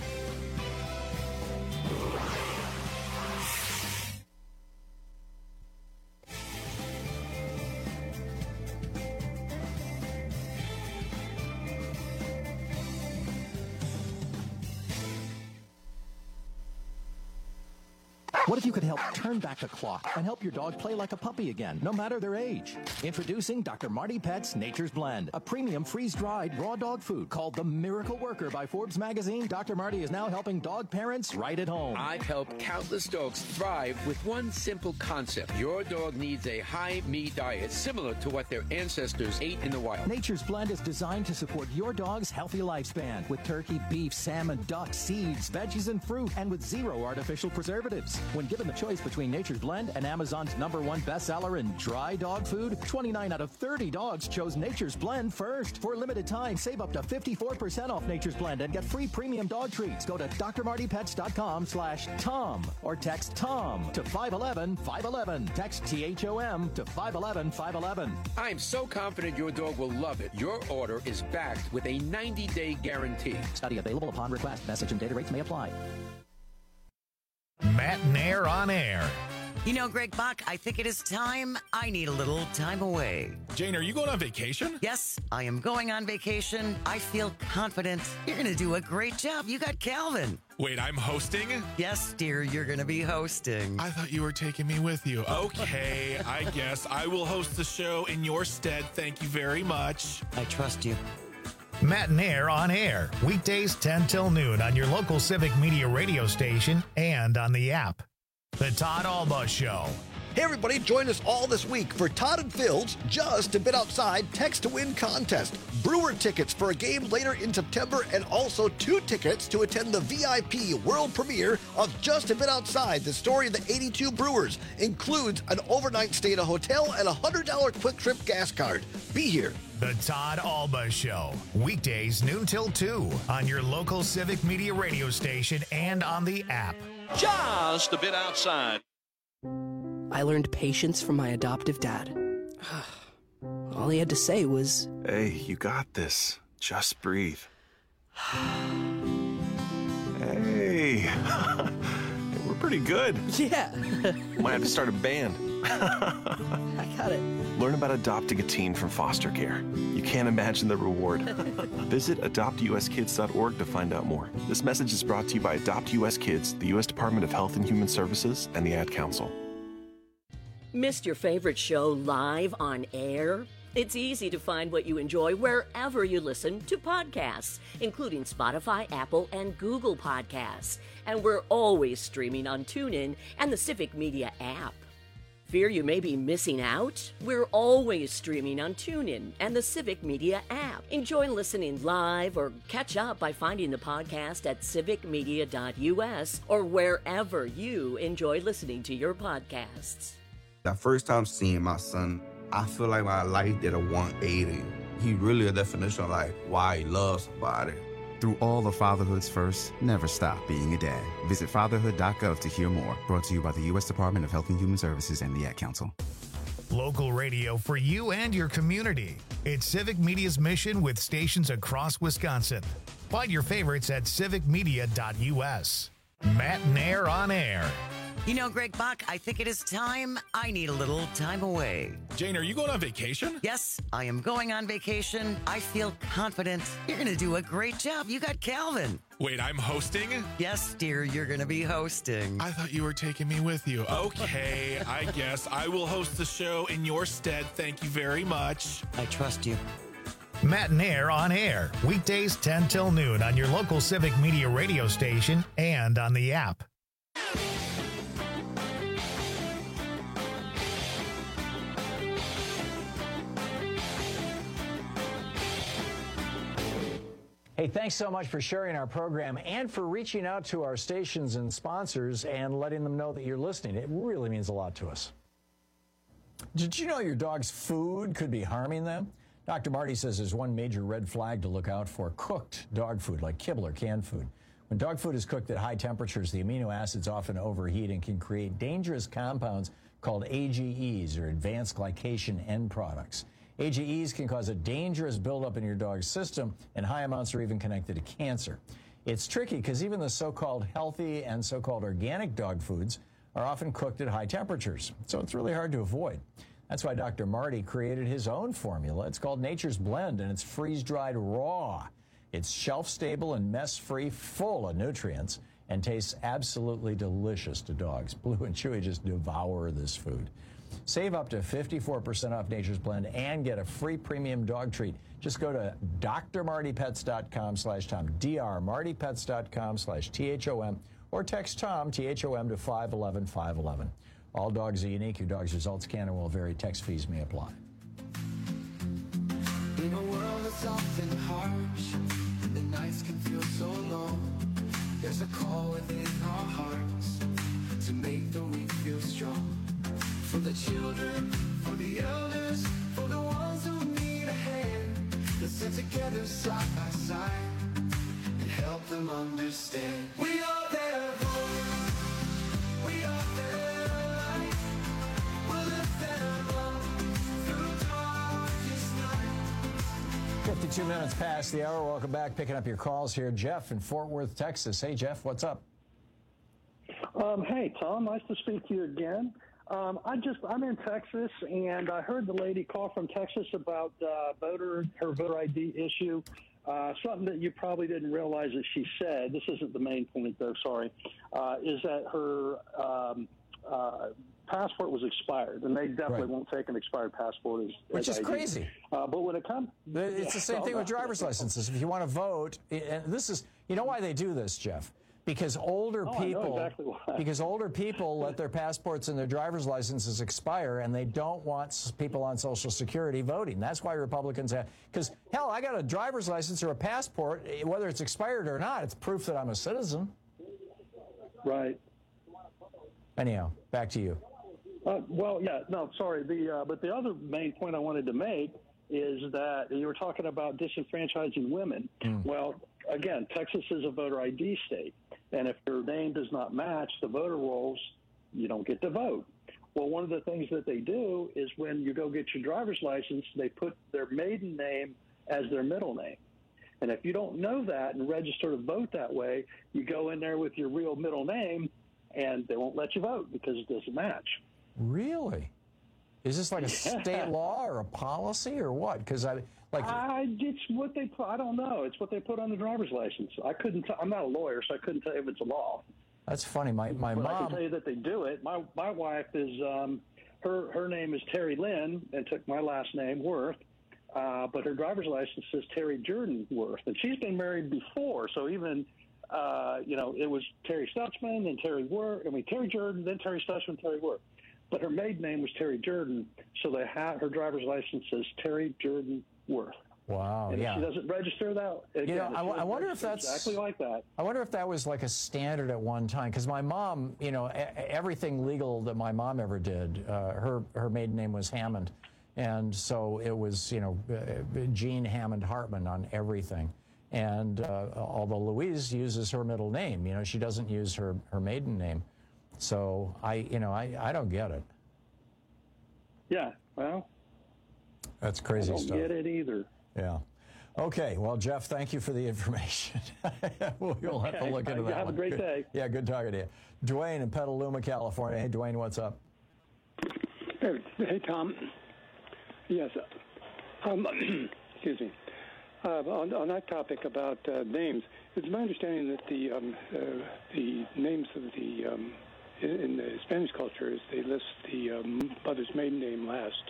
S11: What if you could help turn back the clock and help your dog play like a puppy again, no matter their age? Introducing Doctor Marty Pet's Nature's Blend, a premium freeze-dried raw dog food called the Miracle Worker by Forbes magazine. Doctor Marty is now helping dog parents right at home.
S12: I've helped countless dogs thrive with one simple concept. Your dog needs a high-meat diet similar to what their ancestors ate in the wild.
S11: Nature's Blend is designed to support your dog's healthy lifespan with turkey, beef, salmon, duck, seeds, veggies, and fruit, and with zero artificial preservatives. When given the choice between Nature's Blend and Amazon's number one bestseller in dry dog food, twenty-nine out of thirty dogs chose Nature's Blend first. For a limited time, save up to fifty-four percent off Nature's Blend and get free premium dog treats. Go to D R Marty Pets dot com slash Tom or text Tom to five one one, five one one. Text T H O M to five one one, five one one.
S12: I'm so confident your dog will love it. Your order is backed with a ninety-day guarantee.
S11: Study available upon request. Message and data rates may apply.
S1: Matt Nair on air.
S20: You know, Greg Bach, I think it is time I need a little time away.
S21: Jane, are you going on vacation?
S20: Yes, I am going on vacation. I feel confident. You're going to do a great job. You got Calvin.
S21: Wait, I'm hosting?
S20: Yes, dear, you're going to be hosting.
S21: I thought you were taking me with you. Okay, I guess I will host the show in your stead. Thank you very much.
S20: I trust you.
S1: Matt Nair on air, weekdays ten till noon on your local Civic Media radio station and on the app. The Todd Alba Show.
S8: Hey everybody, join us all this week for Todd and Phil's Just a Bit Outside Text to Win contest. Brewer tickets for a game later in September and also two tickets to attend the V I P world premiere of Just a Bit Outside, the story of the eighty-two Brewers. Includes an overnight stay at a hotel and a one hundred dollars quick trip gas card. Be here.
S1: The Todd Alba Show, weekdays noon till two on your local Civic Media radio station and on the app.
S17: Just a Bit Outside. I learned patience from my adoptive dad. All he had to say was,
S18: "Hey, you got this. Just breathe." Hey, we're pretty good.
S17: Yeah.
S18: Might have to start a band.
S17: I got it.
S18: Learn about adopting a teen from foster care. You can't imagine the reward. Visit adopt u s kids dot org to find out more. This message is brought to you by Adopt U S Kids, the U S Department of Health and Human Services, and the Ad Council.
S25: Missed your favorite show live on air? It's easy to find what you enjoy wherever you listen to podcasts, including Spotify, Apple, and Google Podcasts. And we're always streaming on TuneIn and the Civic Media app. Fear you may be missing out? We're always streaming on TuneIn and the Civic Media app. Enjoy listening live or catch up by finding the podcast at civic media dot u s or wherever you enjoy listening to your podcasts.
S19: The first time seeing my son, I feel like my life did a one eighty. He really a definition of like why he loves somebody.
S22: Through all the fatherhood's first, never stop being a dad. Visit fatherhood dot gov to hear more. Brought to you by the U S Department of Health and Human Services and the Ad Council.
S1: Local radio for you and your community. It's Civic Media's mission with stations across Wisconsin. Find your favorites at civic media dot u s. Matt Nair on air.
S20: You know, Greg Bach, I think it is time I need a little time away.
S21: Jane, are you going on vacation?
S20: Yes, I am going on vacation. I feel confident. You're going to do a great job. You got Calvin.
S21: Wait, I'm hosting?
S20: Yes, dear, you're going to be hosting.
S21: I thought you were taking me with you. Okay, I guess I will host the show in your stead. Thank you very much.
S20: I trust you.
S1: Matt Nair on air, weekdays ten till noon on your local Civic Media radio station and on the app.
S16: Hey, thanks so much for sharing our program and for reaching out to our stations and sponsors and letting them know that you're listening. It really means a lot to us. Did you know your dog's food could be harming them? Doctor Marty says there's one major red flag to look out for: cooked dog food, like kibble or canned food. When dog food is cooked at high temperatures, the amino acids often overheat and can create dangerous compounds called A G Es, or advanced glycation end products. A G Es can cause a dangerous buildup in your dog's system, and high amounts are even connected to cancer. It's tricky because even the so-called healthy and so-called organic dog foods are often cooked at high temperatures, so it's really hard to avoid. That's why Doctor Marty created his own formula. It's called Nature's Blend, and it's freeze-dried raw. It's shelf-stable and mess-free, full of nutrients, and tastes absolutely delicious to dogs. Blue and Chewy just devour this food. Save up to fifty-four percent off Nature's Blend and get a free premium dog treat. Just go to d r marty pets dot com slash Tom, d r marty pets dot com slash T H O M, or text Tom, T H O M, to five one one five one one. All dogs are unique. Your dog's results can and will vary. Text fees may apply.
S26: In a world that's often harsh, and the nights can feel so long, there's a call within our hearts to make the weak feel strong. For the children, for the elders, for the ones who need a hand, let's sit together side by side and help them understand. We are their voice, we are their light, we'll lift them up through darkest night.
S16: fifty-two minutes past the hour. Welcome back. Picking up your calls here. Jeff in Fort Worth, Texas. Hey, Jeff, what's up?
S23: Um, hey, Tom. Nice to speak to you again. Um, I just, I'm in Texas, and I heard the lady call from Texas about uh, voter, her voter I D issue. Uh, something that you probably didn't realize that she said, this isn't the main point though, sorry, uh, is that her um, uh, passport was expired, and they definitely right. won't take an expired passport as
S16: Which
S23: as
S16: is
S23: I D.
S16: crazy.
S23: Uh, but when it comes...
S16: It's the same thing with driver's licenses. If you want to vote, and this is, you know why they do this, Jeff? Because older
S23: oh,
S16: people,
S23: exactly
S16: because older people let their passports and their driver's licenses expire, and they don't want people on Social Security voting. That's why Republicans have. Because hell, I got a driver's license or a passport, whether it's expired or not, it's proof that I'm a citizen.
S23: Right.
S16: Anyhow, back to you.
S23: Uh, well, yeah, no, sorry. The uh, but the other main point I wanted to make is that you were talking about disenfranchising women. Mm. Well, again, Texas is a voter I D state. And if your name does not match the voter rolls, you don't get to vote. Well, one of the things that they do is when you go get your driver's license, they put their maiden name as their middle name. And if you don't know that and register to vote that way, you go in there with your real middle name, and they won't let you vote because it doesn't match.
S16: Really? Is this like a
S23: Yeah.
S16: state law or a policy or what? Because I like
S23: I, it's what they put. I don't know. It's what they put on the driver's license. I couldn't. T- I'm not a lawyer, so I couldn't tell you if it's a law.
S16: That's funny. My my
S23: but I can
S16: mom.
S23: tell you that they do it. My my wife is um, her her name is Terry Lynn and took my last name Worth, uh, but her driver's license says Terry Jordan Worth, and she's been married before. So even uh, you know it was Terry Stutzman and Terry Worth. I mean Terry Jordan, then Terry Stutzman, Terry Worth. But her maiden name was Terry Jordan, so they have her driver's license says Terry Jordan Worth.
S16: Wow,
S23: and
S16: yeah.
S23: if she doesn't register that, again,
S16: You know,
S23: if
S16: I,
S23: she doesn't
S16: I wonder if
S23: register
S16: that's
S23: exactly like that.
S16: I wonder if that was like a standard at one time, because my mom, you know, a- everything legal that my mom ever did, uh, her her maiden name was Hammond, and so it was, you know, uh, Jean Hammond Hartman on everything. And uh, although Louise uses her middle name, you know, she doesn't use her her maiden name. So I, you know, I I don't get it.
S23: Yeah, well,
S16: That's crazy
S23: I don't
S16: stuff.
S23: get it either.
S16: Yeah. Okay. Well, Jeff, thank you for the information. we'll we'll have to
S23: Okay.
S16: look into
S23: Uh,
S16: that.
S23: have a
S16: one.
S23: great
S16: Good-
S23: day.
S16: Yeah, good talking to you. Dwayne in Petaluma, California. Hey, Dwayne, what's up?
S2: Hey, hey, Tom. Yes. Um, excuse me. Uh, on, on that topic about uh, names, it's my understanding that the um, uh, the names of the um, in, in the Spanish culture is they list the um, mother's maiden name last,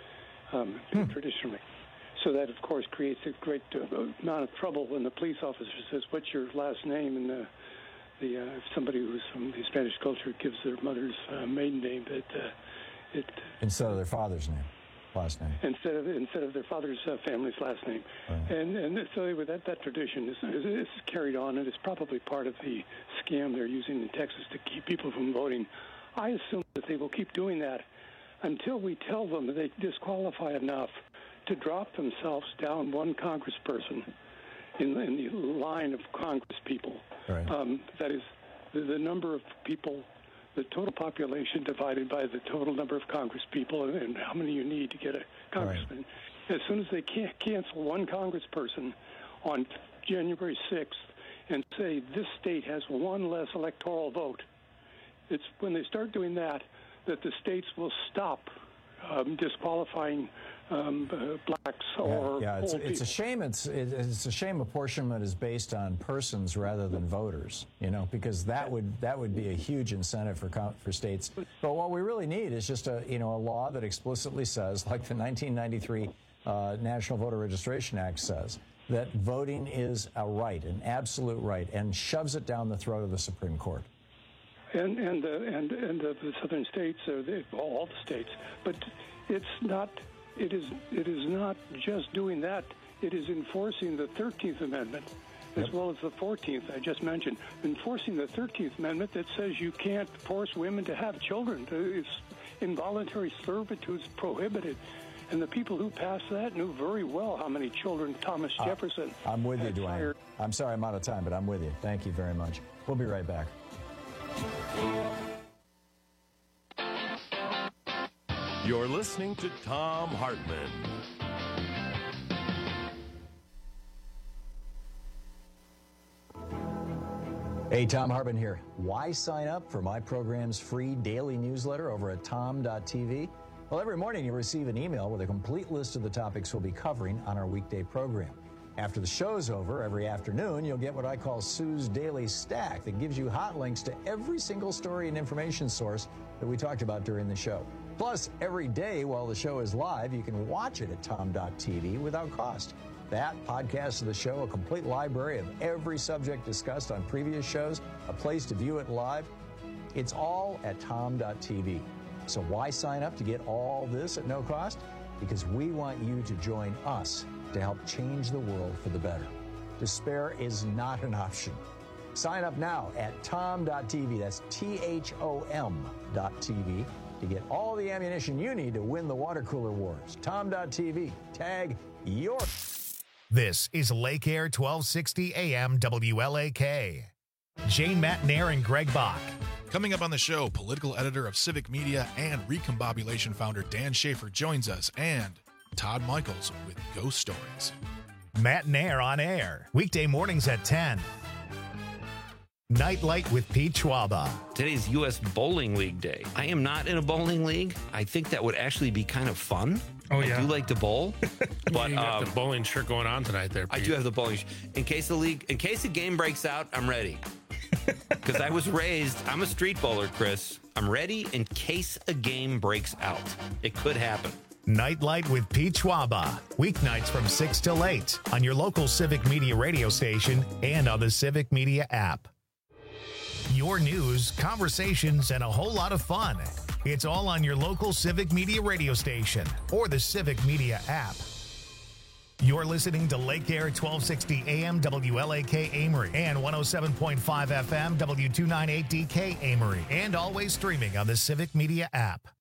S2: um, traditionally. So that, of course, creates a great uh, amount of trouble when the police officer says, "What's your last name?" and the the uh, if somebody who's from the Spanish culture gives their mother's uh, maiden name, that uh, it
S16: Instead of their father's name, last name.
S2: instead of instead of their father's uh, family's last name,
S16: Right.
S2: and and so with that that tradition is, is, is carried on, and it's probably part of the scam they're using in Texas to keep people from voting. I assume that they will keep doing that until we tell them that they disqualify enough to drop themselves down one congressperson in, in the line of Congress people.
S16: Right.
S2: Um, that is the, the number of people, the total population divided by the total number of Congress people, and, and how many you need to get a congressman. As soon as they can't cancel one congressperson on January sixth and say this state has one less electoral vote, it's when they start doing that that the states will stop um, disqualifying um, uh, blacks or
S16: Yeah, it's,
S2: old
S16: it's a
S2: people.
S16: shame. It's it, it's a shame apportionment is based on persons rather than voters. You know, because that would that would be a huge incentive for co- for states. But what we really need is just a you know a law that explicitly says, like the nineteen ninety-three uh, National Voter Registration Act says, that voting is a right, an absolute right, and shoves it down the throat of the Supreme Court.
S2: and and uh, and and uh, the southern states, uh, they, all the states. But it's not. It is. It is not just doing that. It is enforcing the thirteenth Amendment, as
S16: Yep.
S2: well as the fourteenth I just mentioned. Enforcing the thirteenth Amendment that says you can't force women to have children. It's involuntary servitude is prohibited. And the people who passed that knew very well how many children Thomas
S16: Uh,
S2: Jefferson.
S16: I'm with you,
S2: had
S16: Dwayne.
S2: fired.
S16: I'm sorry I'm out of time, but I'm with you. Thank you very much. We'll be right back.
S15: You're listening to Tom Hartman.
S16: Hey, Tom Hartman here. Why sign up for my program's free daily newsletter over at tom dot t v? Well, every morning you receive an email with a complete list of the topics we'll be covering on our weekday program. After the show's over, every afternoon, you'll get what I call Sue's Daily Stack that gives you hot links to every single story and information source that we talked about during the show. Plus, every day while the show is live, you can watch it at tom dot t v without cost. That, podcast of the show, a complete library of every subject discussed on previous shows, a place to view it live, it's all at tom dot t v. So why sign up to get all this at no cost? Because we want you to join us to help change the world for the better. Despair is not an option. Sign up now at tom dot t v. That's T H O M dot T V to get all the ammunition you need to win the water cooler wars. tom dot t v. Tag your...
S1: This is Lake Air twelve sixty A M W L A K. Jane Matt Nair and Greg Bach
S21: Coming up on the show, political editor of Civic Media and Recombobulation founder Dan Schaefer joins us, and Todd Michaels with Ghost Stories.
S1: Matt and Air on air, weekday mornings at ten. Nightlight with Pete Schwaba.
S3: Today's U S Bowling League Day. I am not in a bowling league. I think that would actually be kind of fun.
S4: Oh, yeah.
S3: I do like to bowl. But
S4: you got
S3: um,
S4: the bowling shirt going on tonight there, Pete.
S3: I do have the bowling shirt. In case the league, in case the game breaks out, I'm ready. Because I was raised, I'm a street bowler, Chris. I'm ready in case a game breaks out. It could happen.
S1: Nightlight with Pete Schwaba. Weeknights from six till eight on your local Civic Media radio station and on the Civic Media app. Your news, conversations, and a whole lot of fun. It's all on your local Civic Media radio station or the Civic Media app. You're listening to Lake Air twelve sixty A M W L A K Amory and one oh seven point five F M W two ninety-eight D K Amory, and always streaming on the Civic Media app.